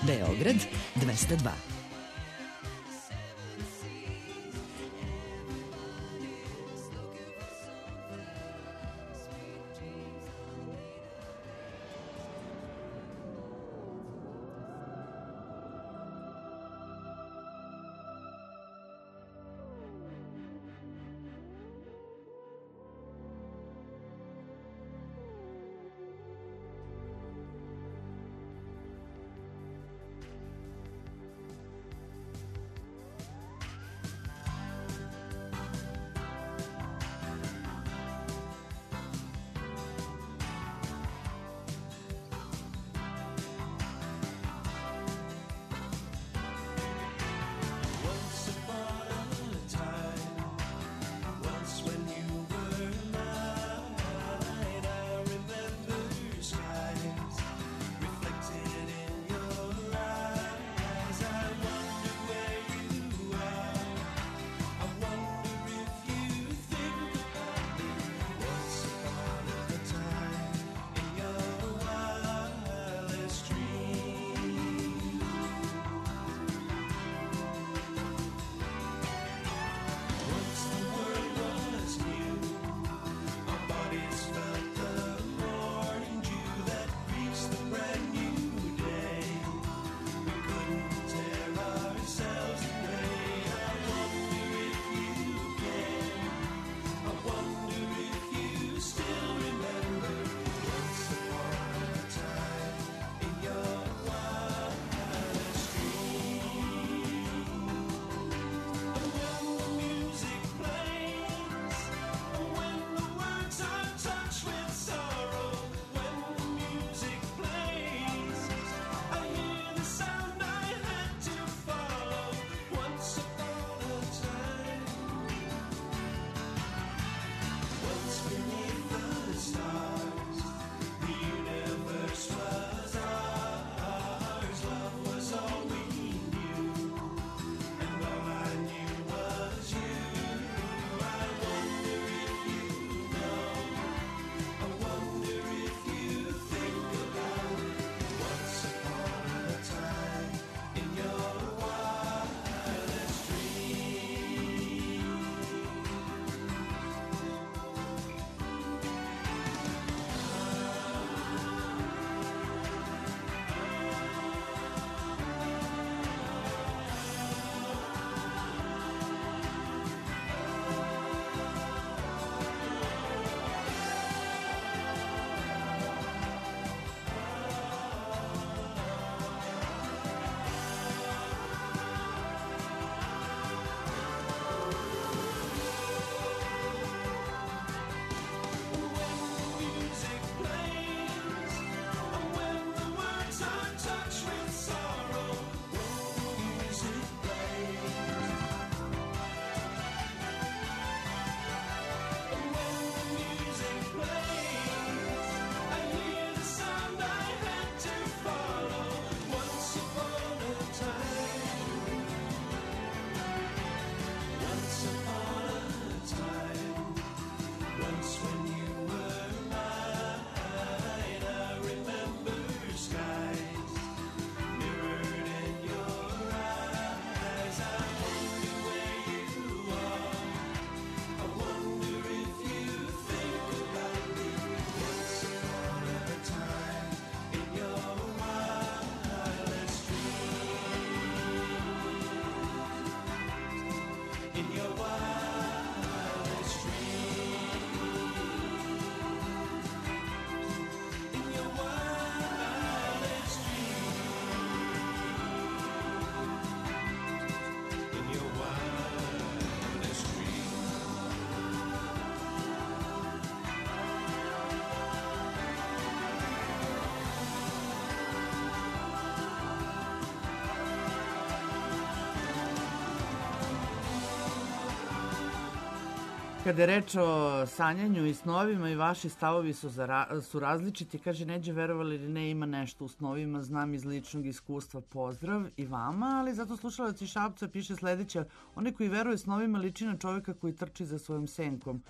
Beograd 202. Kada je reč o sanjanju i snovima i vaši stavovi su različiti, kaže Neđe, verovali ili ne, ima nešto u snovima, znam iz ličnog iskustva, pozdrav i vama, ali zato slušalac iz Šapca piše sledeće: one koji veruju snovima liči na čovjeka koji trči za svojom senkom,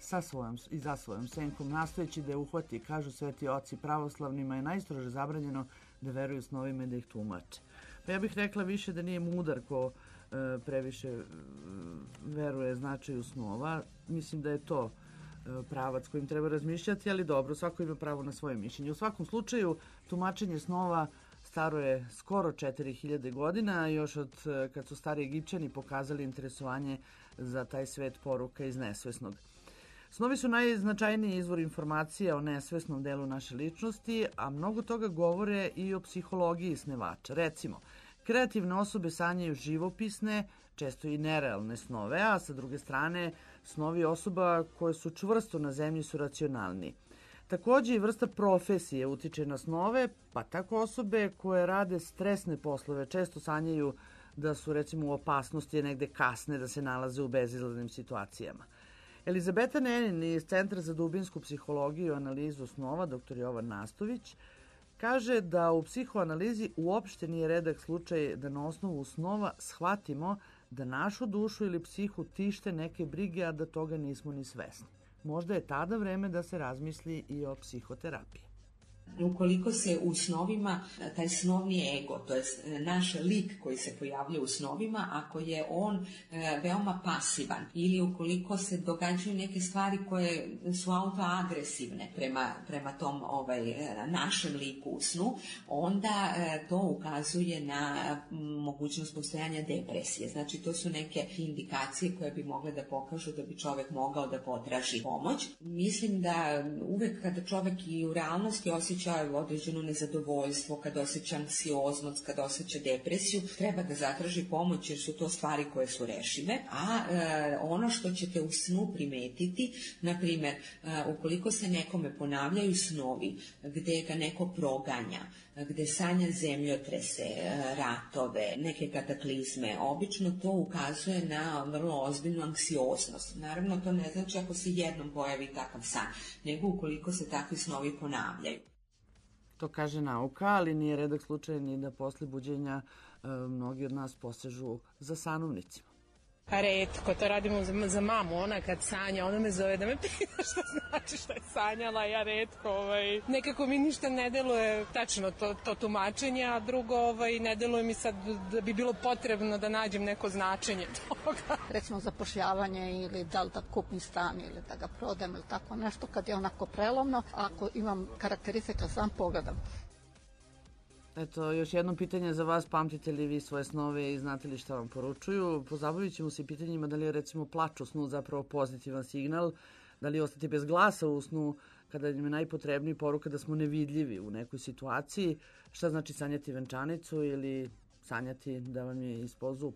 za svojom senkom, nastojeći da je uhvati. Kažu sveti oci, pravoslavnima je najstrože zabranjeno da veruju snovima i da ih tumače. Pa ja bih rekla više da nije mudar ko previše veruje značaju snova. Mislim da je to pravac kojim treba razmišljati, ali dobro, svako ima pravo na svoje mišljenje. U svakom slučaju, tumačenje snova staro je skoro 4000 godina, još od kad su stari Egipćani pokazali interesovanje za taj svet poruka iz nesvesnog. Snovi su najznačajniji izvor informacija o nesvesnom delu naše ličnosti, a mnogo toga govore i o psihologiji snevača. Recimo, kreativne osobe sanjaju živopisne, često i nerealne snove, a sa druge strane, snovi osoba koje su čvrsto na zemlji su racionalni. Takođe i vrsta profesije utiče na snove, pa tako osobe koje rade stresne poslove često sanjaju da su recimo u opasnosti negde kasne, da se nalaze u bezizlaznim situacijama. Elizabeta Nenin iz Centra za dubinsku psihologiju i analizu snova, dr. Jovan Nastović, kaže da u psihoanalizi uopšte nije redak slučaj da na osnovu snova shvatimo da našu dušu ili psihu tište neke brige, a da toga nismo ni svesni. Možda je tada vreme da se razmisli i o psihoterapiji. Ukoliko se u snovima, taj snovni ego, to je naš lik koji se pojavlja u snovima, ako je on veoma pasivan ili ukoliko se događaju neke stvari koje su autoagresivne prema tom našem liku u snu, onda to ukazuje na mogućnost postojanja depresije. Znači, to su neke indikacije koje bi mogle da pokažu da bi čovek mogao da potraži pomoć. Mislim da uvek kada čovek i u realnosti osjeća određeno nezadovoljstvo, kad osjeća anksioznost, kad osjeća depresiju, treba da zatraži pomoć jer su to stvari koje su rešive. A ono što ćete u snu primetiti, na primjer, ukoliko se nekome ponavljaju snovi gde ga neko proganja, gde sanja zemljotrese, ratove, neke kataklizme, obično to ukazuje na vrlo ozbiljnu anksioznost. Naravno, to ne znači ako se jednom pojavi takav san, nego ukoliko se takvi snovi ponavljaju. To kaže nauka, ali nije redak slučaj ni da posle buđenja mnogi od nas posežu za sanovnicima. Retko, to radimo za mamu, ona kad sanja, ona me zove da me pita šta znači šta je sanjala, ja retko, nekako mi ništa ne deluje tačno to tumačenje, a drugo ne deluje mi sad da bi bilo potrebno da nađem neko značenje toga. Recimo zapošljavanje ili da li da kupim stan ili da ga prodam ili tako nešto, kad je onako prelomno, ako imam karakteristike, sam pogledam. Eto, još jedno pitanje za vas, pamtite li vi svoje snove i znate li šta vam poručuju? Pozabavit ćemo se pitanjima da li je recimo plač u snu zapravo pozitivan signal, da li ostati bez glasa u snu kada je najpotrebniji poruka da smo nevidljivi u nekoj situaciji, šta znači sanjati venčanicu ili sanjati da vam je ispao zub.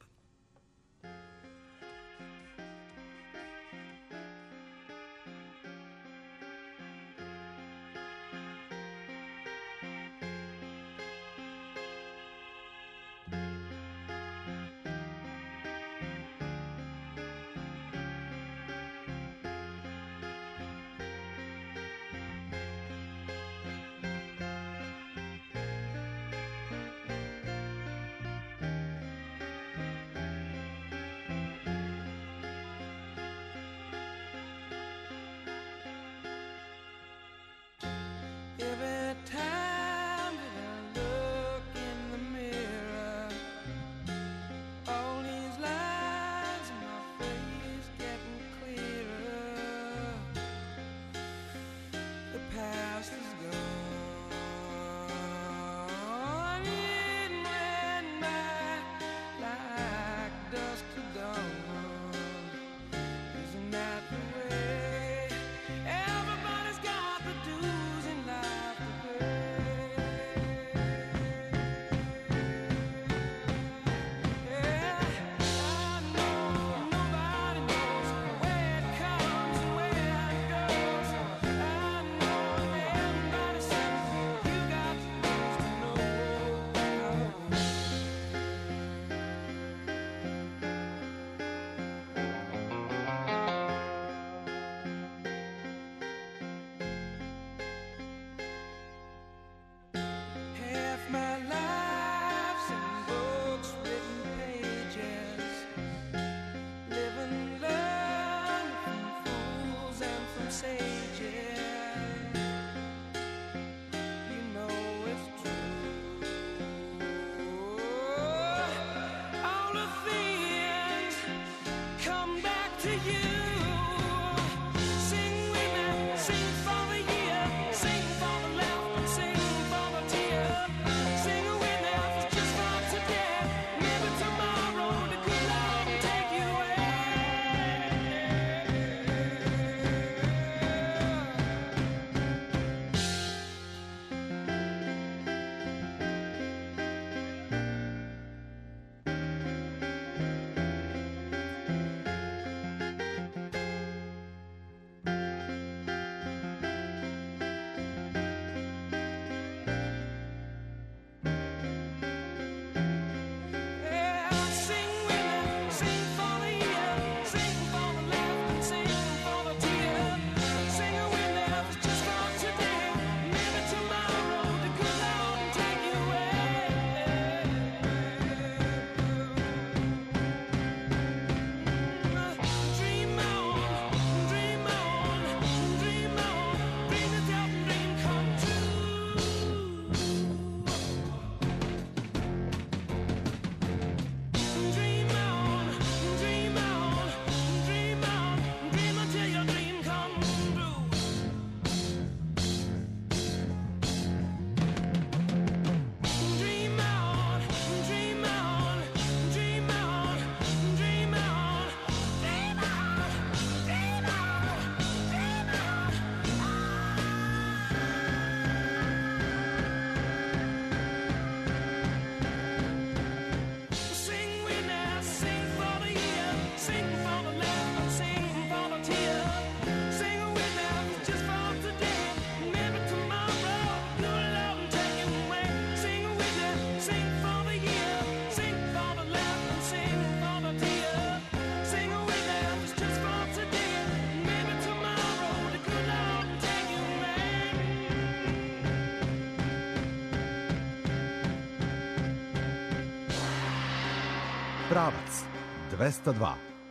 pravac 202.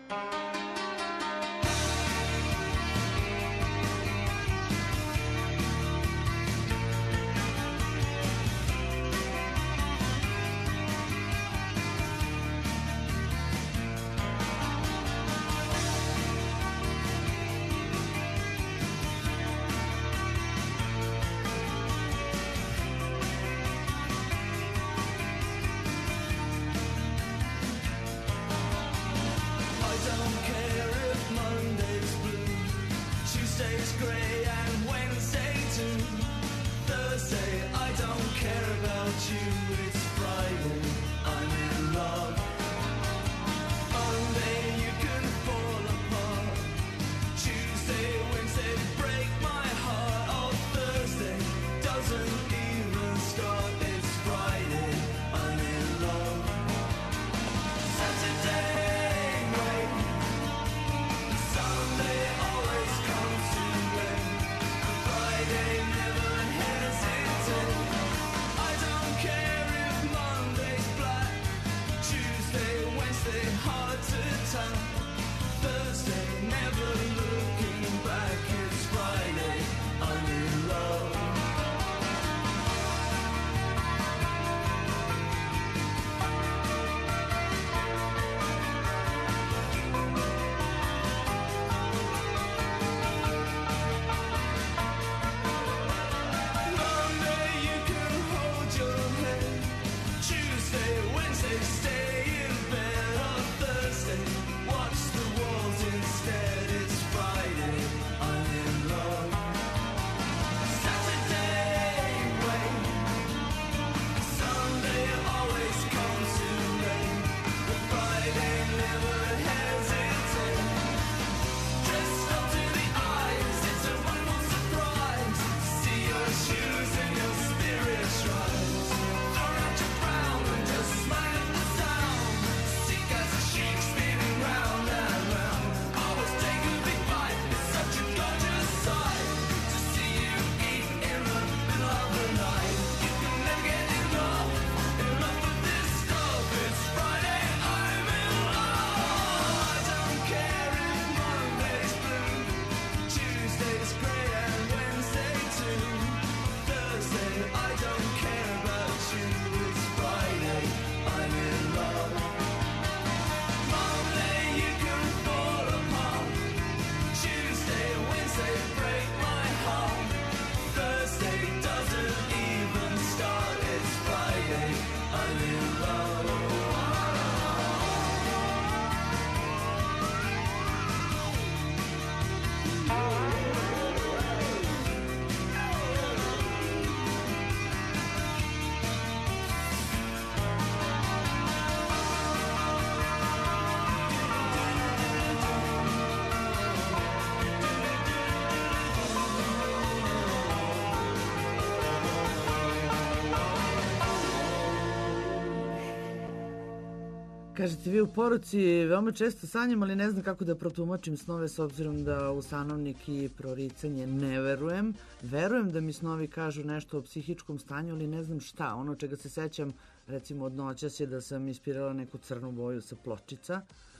Kažete vi u poruci, veoma često sanjam, ali ne znam kako da protumačim snove s obzirom da u sanovnik i proricanje ne verujem. Verujem da mi snovi kažu nešto o psihičkom stanju, ali ne znam šta. Ono čega se sećam, recimo od noćas je da sam ispirala neku crnu boju sa pločica.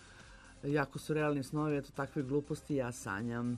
Jako su realni snovi, eto takve gluposti ja sanjam.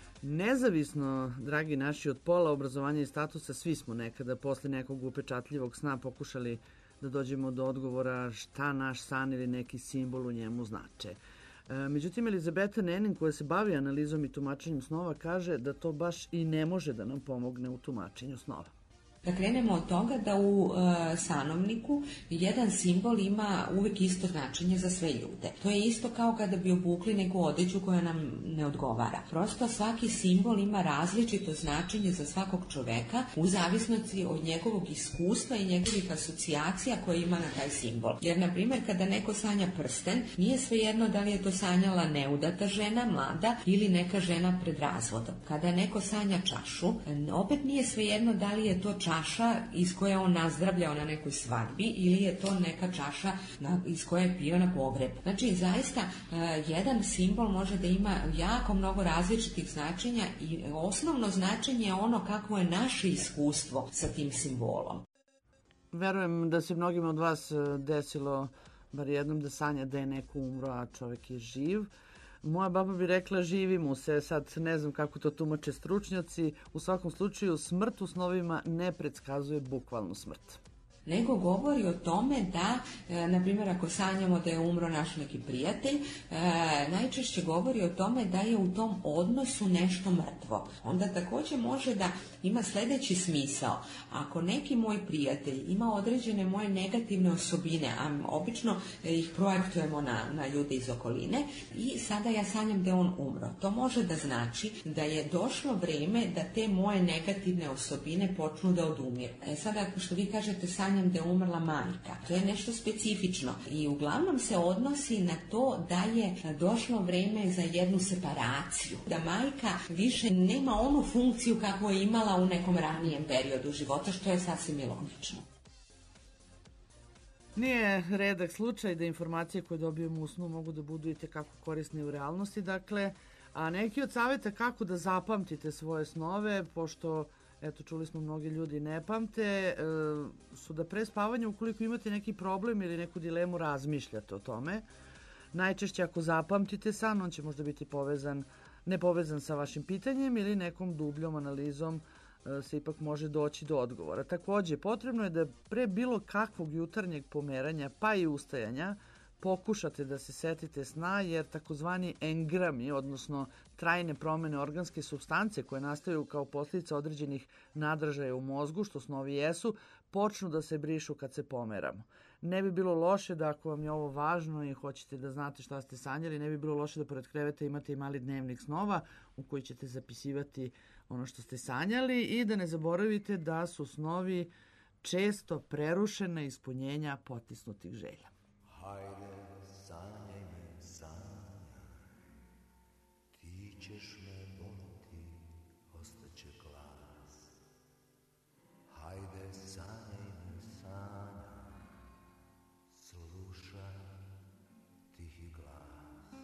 Nezavisno, dragi naši, od pola, obrazovanja i statusa, svi smo nekada posle nekog upečatljivog sna pokušali da dođemo do odgovora šta naš san ili neki simbol u njemu znače. Međutim, Elizabeta Nenin, koja se bavi analizom i tumačenjem snova, kaže da to baš i ne može da nam pomogne u tumačenju snova. Da krenemo od toga da u sanovniku jedan simbol ima uvek isto značenje za sve ljude. To je isto kao kada bi obukli neku odeću koja nam ne odgovara. Prosto svaki simbol ima različito značenje za svakog čoveka u zavisnosti od njegovog iskustva i njegovih asocijacija koje ima na taj simbol. Jer, na primjer, kada neko sanja prsten, nije svejedno da li je to sanjala neudata žena, mlada ili neka žena pred razvodom. Kada neko sanja čašu, opet nije svejedno da li je to čaša iz koje on nazdravljao na nekoj svadbi ili je to neka čaša iz koje je pio na pogreb. Znači, zaista, jedan simbol može da ima jako mnogo različitih značenja i osnovno značenje je ono kako je naše iskustvo sa tim simbolom. Verujem da se mnogima od vas desilo bar jednom da sanja da je neko umro, a čovjek je živ. Moja baba bi rekla živi mu se, sad ne znam kako to tumače stručnjaci. U svakom slučaju smrt u snovima ne predskazuje bukvalnu smrt. Nego govori o tome da, na primjer, ako sanjamo da je umro naš neki prijatelj, najčešće govori o tome da je u tom odnosu nešto mrtvo. Onda također može da ima sljedeći smisao. Ako neki moj prijatelj ima određene moje negativne osobine, a obično ih projektujemo na ljude iz okoline, i sada ja sanjam da je on umro. To može da znači da je došlo vrijeme da te moje negativne osobine počnu da odumiru. Sada, ako što vi kažete, sanjam da je umrla majka. To je nešto specifično i uglavnom se odnosi na to da je došlo vrijeme za jednu separaciju. Da majka više nema onu funkciju kako je imala u nekom ranijem periodu života, što je sasvim i logično. Nije redak slučaj da informacije koje dobijemo u snu mogu da budu i tekako korisne u realnosti. Dakle, a neki od savjeta kako da zapamtite svoje snove, pošto eto, čuli smo, mnogi ljudi ne pamte, su da pre spavanja, ukoliko imate neki problem ili neku dilemu, razmišljate o tome. Najčešće ako zapamtite san, on će možda biti nepovezan sa vašim pitanjem ili nekom dubljom analizom se ipak može doći do odgovora. Također, potrebno je da pre bilo kakvog jutarnjeg pomeranja, pa i ustajanja, pokušate da se setite sna, jer takozvani engrami, odnosno trajne promjene organske supstance koje nastaju kao posljedica određenih nadražaja u mozgu, što snovi jesu, počnu da se brišu kad se pomeramo. Ne bi bilo loše da, ako vam je ovo važno i hoćete da znate šta ste sanjali, ne bi bilo loše da pored kreveta imate i mali dnevnik snova u koji ćete zapisivati ono što ste sanjali, i da ne zaboravite da su snovi često prerušena ispunjenja potisnutih želja. Hajde, sanjaj me, sanjaj, ti ćeš me voliti, ostaće glas. Hajde, sanjaj me, sanjaj, slušaj tihi glas.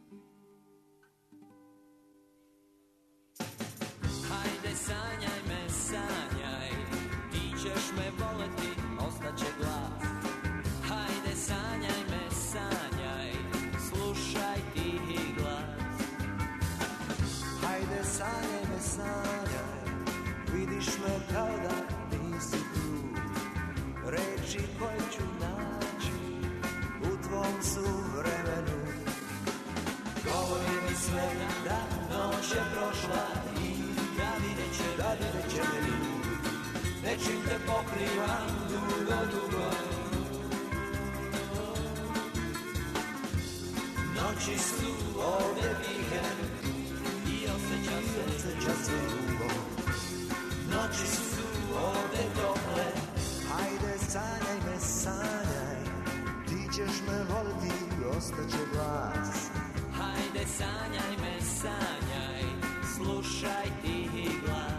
Hajde, sanjaj me, sanjaj, ti ćeš me voliti, ostaće glas. Hajde, sanjaj me, sanjaj, slušaj tihi glas. Hajde, sanjaj me, sanjaj, vidiš me kao da nisi tu. Reči koje ću naći u tvom su vremenu. Govori mi sve da noć je prošla i da vidjet će me ljudi. Nečim te pokrivam dugo, dugo. Noći su ovdje tihe i osjeća se dugo. Noći su ovdje tople. Hajde, sanjaj me, sanjaj, ti ćeš me voliti, ostaće glas. Hajde, sanjaj me, sanjaj, slušaj tihi glas.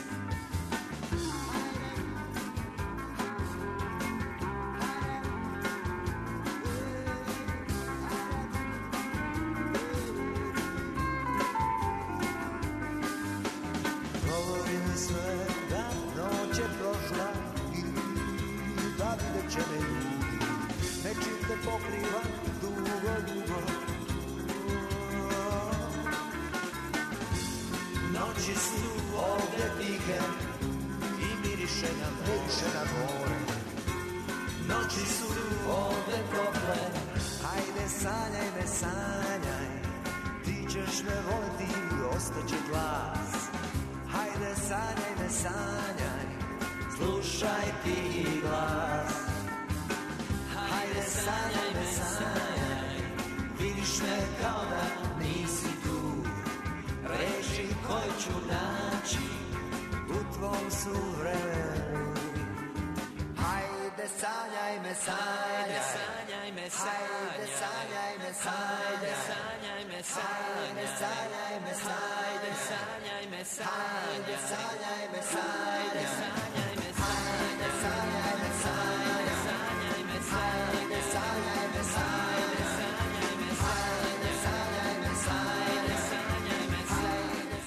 Sve da noć je prošla i da vidjet će me ljudi. Nečim te pokriva dugo, dugo. Noći su ovdje tihe i miriše na more. Noći su ovdje tople. Hajde, sanjaj me, sanjaj, ti ćeš me voliti, ostaće glas. Hajde, sanjaj me, sanjaj, slušaj ti glas. Hajde, sanjaj me, sanjaj, vidiš me kao da nisi tu. Reči koje ću naći u tvom su vremenu. Hajde, sanjaj me, sanjaj, Sanjaj me, hajde, sanjaj me, sanjaj, sanjaj me, hajde, sanjaj me, sanjaj, sanjaj me, hajde, sanjaj me, sanjaj, sanjaj me, hajde, sanjaj me, sanjaj, sanjaj me, hajde, sanjaj me, sanjaj, sanjaj me, hajde, sanjaj me, sanjaj, sanjaj me, hajde, sanjaj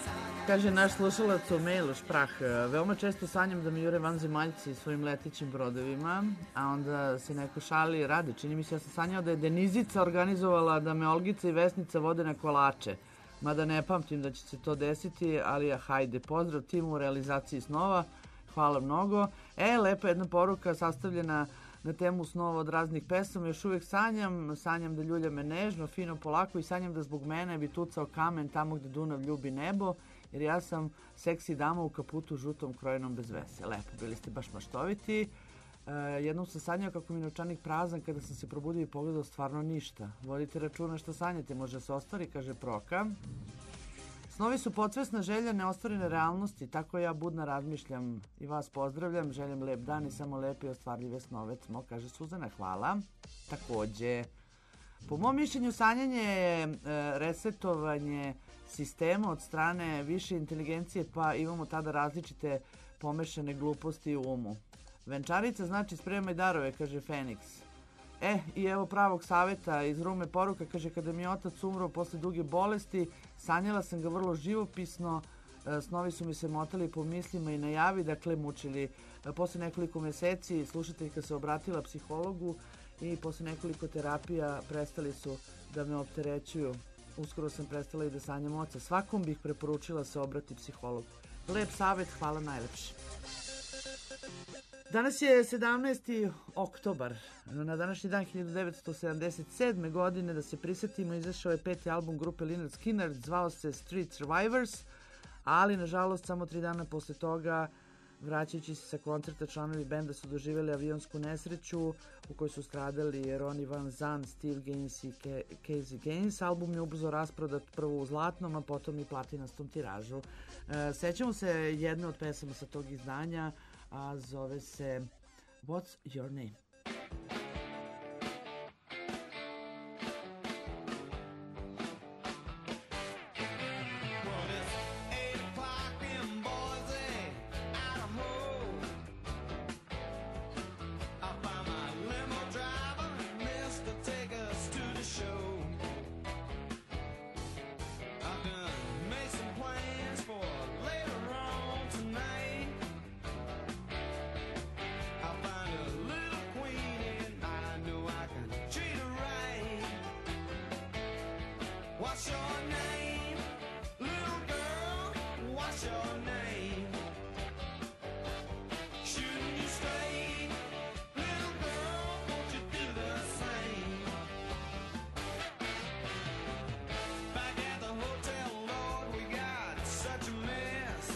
Kaže naš slušalac u mailu Šprah, veoma često sanjam da mi jure vanzemaljci svojim letećim brodovima, a onda se neko šali, radi. Čini mi se, ja sam sanjao da je Denizica organizovala da me Olgica i Vesnica vode na kolače. Mada ne pamtim da će se to desiti, ali hajde, pozdrav timu u realizaciji snova, hvala mnogo. Lepa jedna poruka sastavljena na temu snova od raznih pesama. Još uvijek sanjam da ljulja me nežno, fino, polako i sanjam da zbog mene bi tucao kamen tamo gde Dunav ljubi nebo, jer ja sam seksi dama u kaputu žutom krojenom bez vese. Lepo, bili ste baš maštoviti. Jednom sam sanjao kako mi je novčanik prazan, kada sam se probudio i pogledao stvarno ništa. Vodite računa što sanjate, može se ostvari, kaže Proka. Snovi su podsvesna želja neostvarene realnosti, tako ja budna razmišljam i vas pozdravljam, želim lep dan i samo lepe i ostvarljive snove cmo, kaže Suzana, hvala. Takođe, po mom mišljenju sanjanje je resetovanje sistema od strane više inteligencije, pa imamo tada različite pomešane gluposti u umu. Venčarica znači spremaj darove, kaže Feniks. I evo pravog saveta iz Rume poruka, kaže kada mi je otac umro posle duge bolesti, sanjala sam ga vrlo živopisno, snovi su mi se motali po mislima i najavi, dakle mučili. Posle nekoliko meseci slušateljka se obratila psihologu i posle nekoliko terapija prestali su da me opterećuju. Uskoro sam prestala i da sanjam oca. Svakom bih preporučila se obrati psihologu. Lep savet, hvala najlepše. Danas je 17. oktobar. Na današnji dan 1977. godine, da se prisjetimo, izašao je 5. album grupe Lynyrd Skynyrd, zvao se Street Survivors, ali nažalost samo 3 dana posle toga, vraćajući se sa koncerta, članovi benda su doživjeli avionsku nesreću u kojoj su stradali Ronnie Van Zant, Steve Gaines i Casey Gaines. Album je ubrzo rasprodat prvo u zlatnom, a potom i platinastom tiražu. Sećamo se jedne od pesama sa tog izdanja, a zove se What's Your Name? What's your name, little girl? What's your name? Shooting you straight, little girl, won't you do the same? Back at the hotel, Lord, we got such a mess.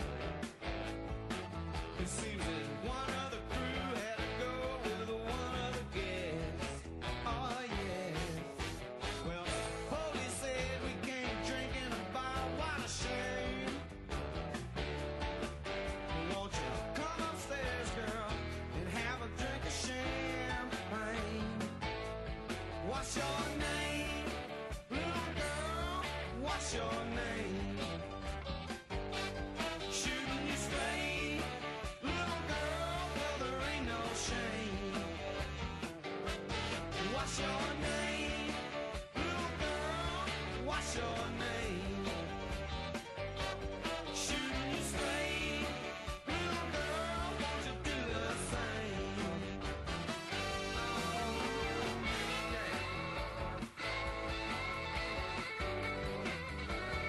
It seems that one of the crew had to go with one of the guests. Oh yeah. Well, police said we can't drink in a bar. What a shame. Won't you come upstairs, girl, and have a drink of champagne? What's your name, little girl? What's your name? Shooting you straight, little girl, well there ain't no shame. What's your name, little girl? What's your name? Shooting you straight, little girl, won't you do the same? Oh, yeah.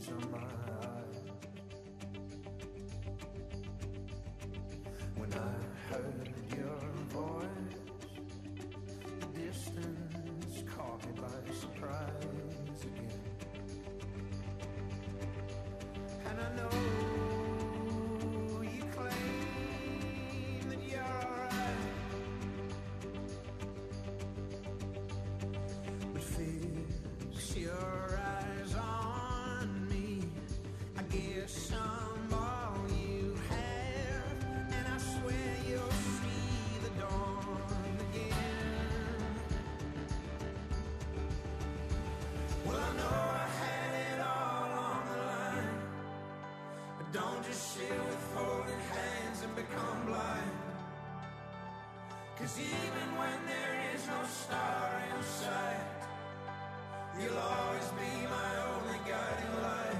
tears on my eyes. When I heard your voice, the distance caught me by surprise again. And I know you claim that you're alright, but fix your eyes on me. I guess I'm all you have, and I swear you'll see the dawn again. Well, I know I had it all on the line, but don't just sit with folded hands and become blind. 'Cause even when there is no star in sight, you'll always be my only guiding light.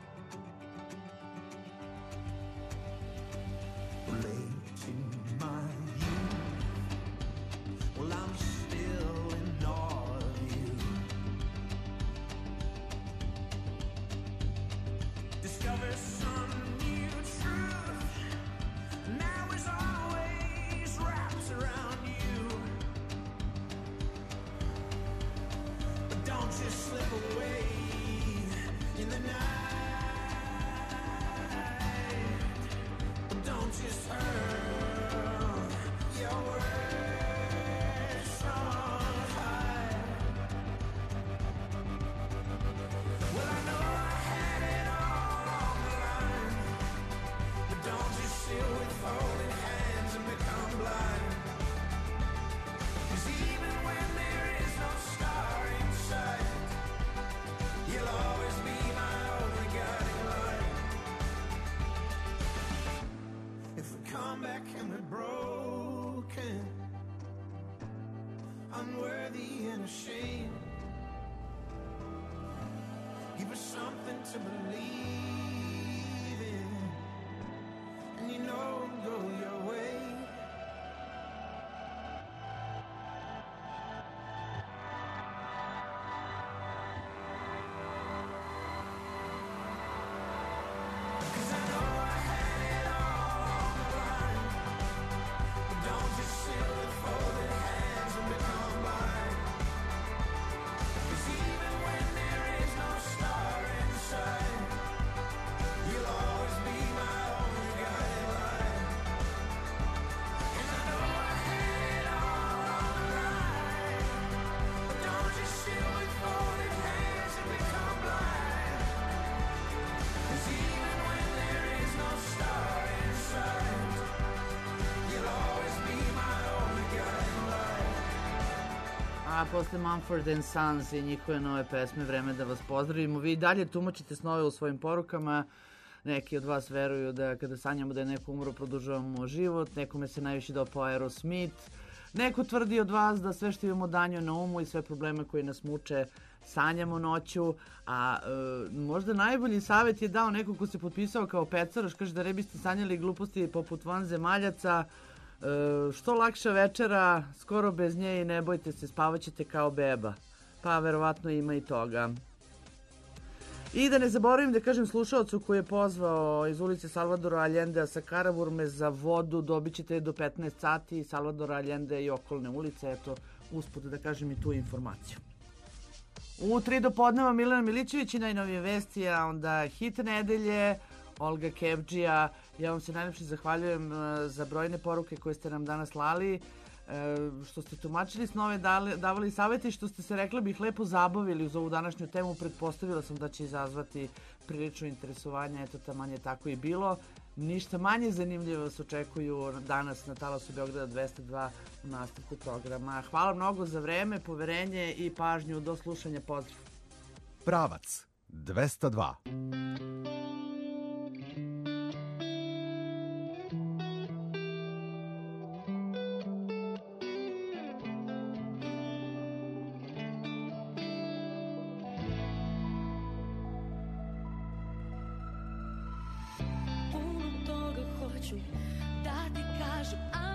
Late in my youth, well, I'm still in awe of you. Discover some new truth, now is always wrapped around you. But don't just slip away in the night. But don't just hurl your words from on high. Well, I know I had it all on the line, but don't just sit with folded hands and become blind. 'Cause even when there is no star in sight, you'll always be my only guiding light. If we come back and we're broken, unworthy and ashamed, give us something to believe in, and you know it'll go your way. Don't just sit with folded hands and become blind. 'Cause even when there is no star in sight, you'll always be my only guiding light. And I know I had it all on the line, but don't just sit with folded hands and become blind. 'Cause even when there is no star in sight, you'll always be my only guiding light. A posle Mumford & Sons i njihove nove pesme vreme da vas pozdravimo. Vi dalje tumačite snove u svojim porukama. Neki od vas veruju da kada sanjamo da je neko umro produžavamo život, nekome se najviše dopao Aerosmith, neko tvrdi od vas da sve što imamo danju na umu i sve probleme koji nas muče sanjamo noću, a možda najbolji savjet je dao neko ko se potpisao kao pecaroš, kaže da ne biste sanjali gluposti poput vanzemaljaca, što lakša večera, skoro bez nje i ne bojte se, spavaćete kao beba. Pa verovatno ima i toga. I da ne zaboravim da kažem slušalcu koji je pozvao iz ulice Salvadora Allendea sa Karaburme za vodu, dobit ćete do 15 sati Salvadora Allendea i okolne ulice. Eto, usput da kažem i tu informaciju. U 3 do podneva Milena Milićević i najnovije vesti, a onda hit nedelje, Olga Kebdžija. Ja vam se najlepše zahvaljujem za brojne poruke koje ste nam danas slali, što ste tumačili snove, davali savjeti, što ste se, rekla bih, lepo zabavili uz ovu današnju temu. Pretpostavila sam da će izazvati prilično interesovanje, eto taman je tako i bilo. Ništa manje zanimljivo vas očekuju danas na Talasu Beograda 202 u nastavku programa. Hvala mnogo za vreme, poverenje i pažnju. Do slušanja, pozdrav. Pravac 202. Puno toga hoću da ti kažem,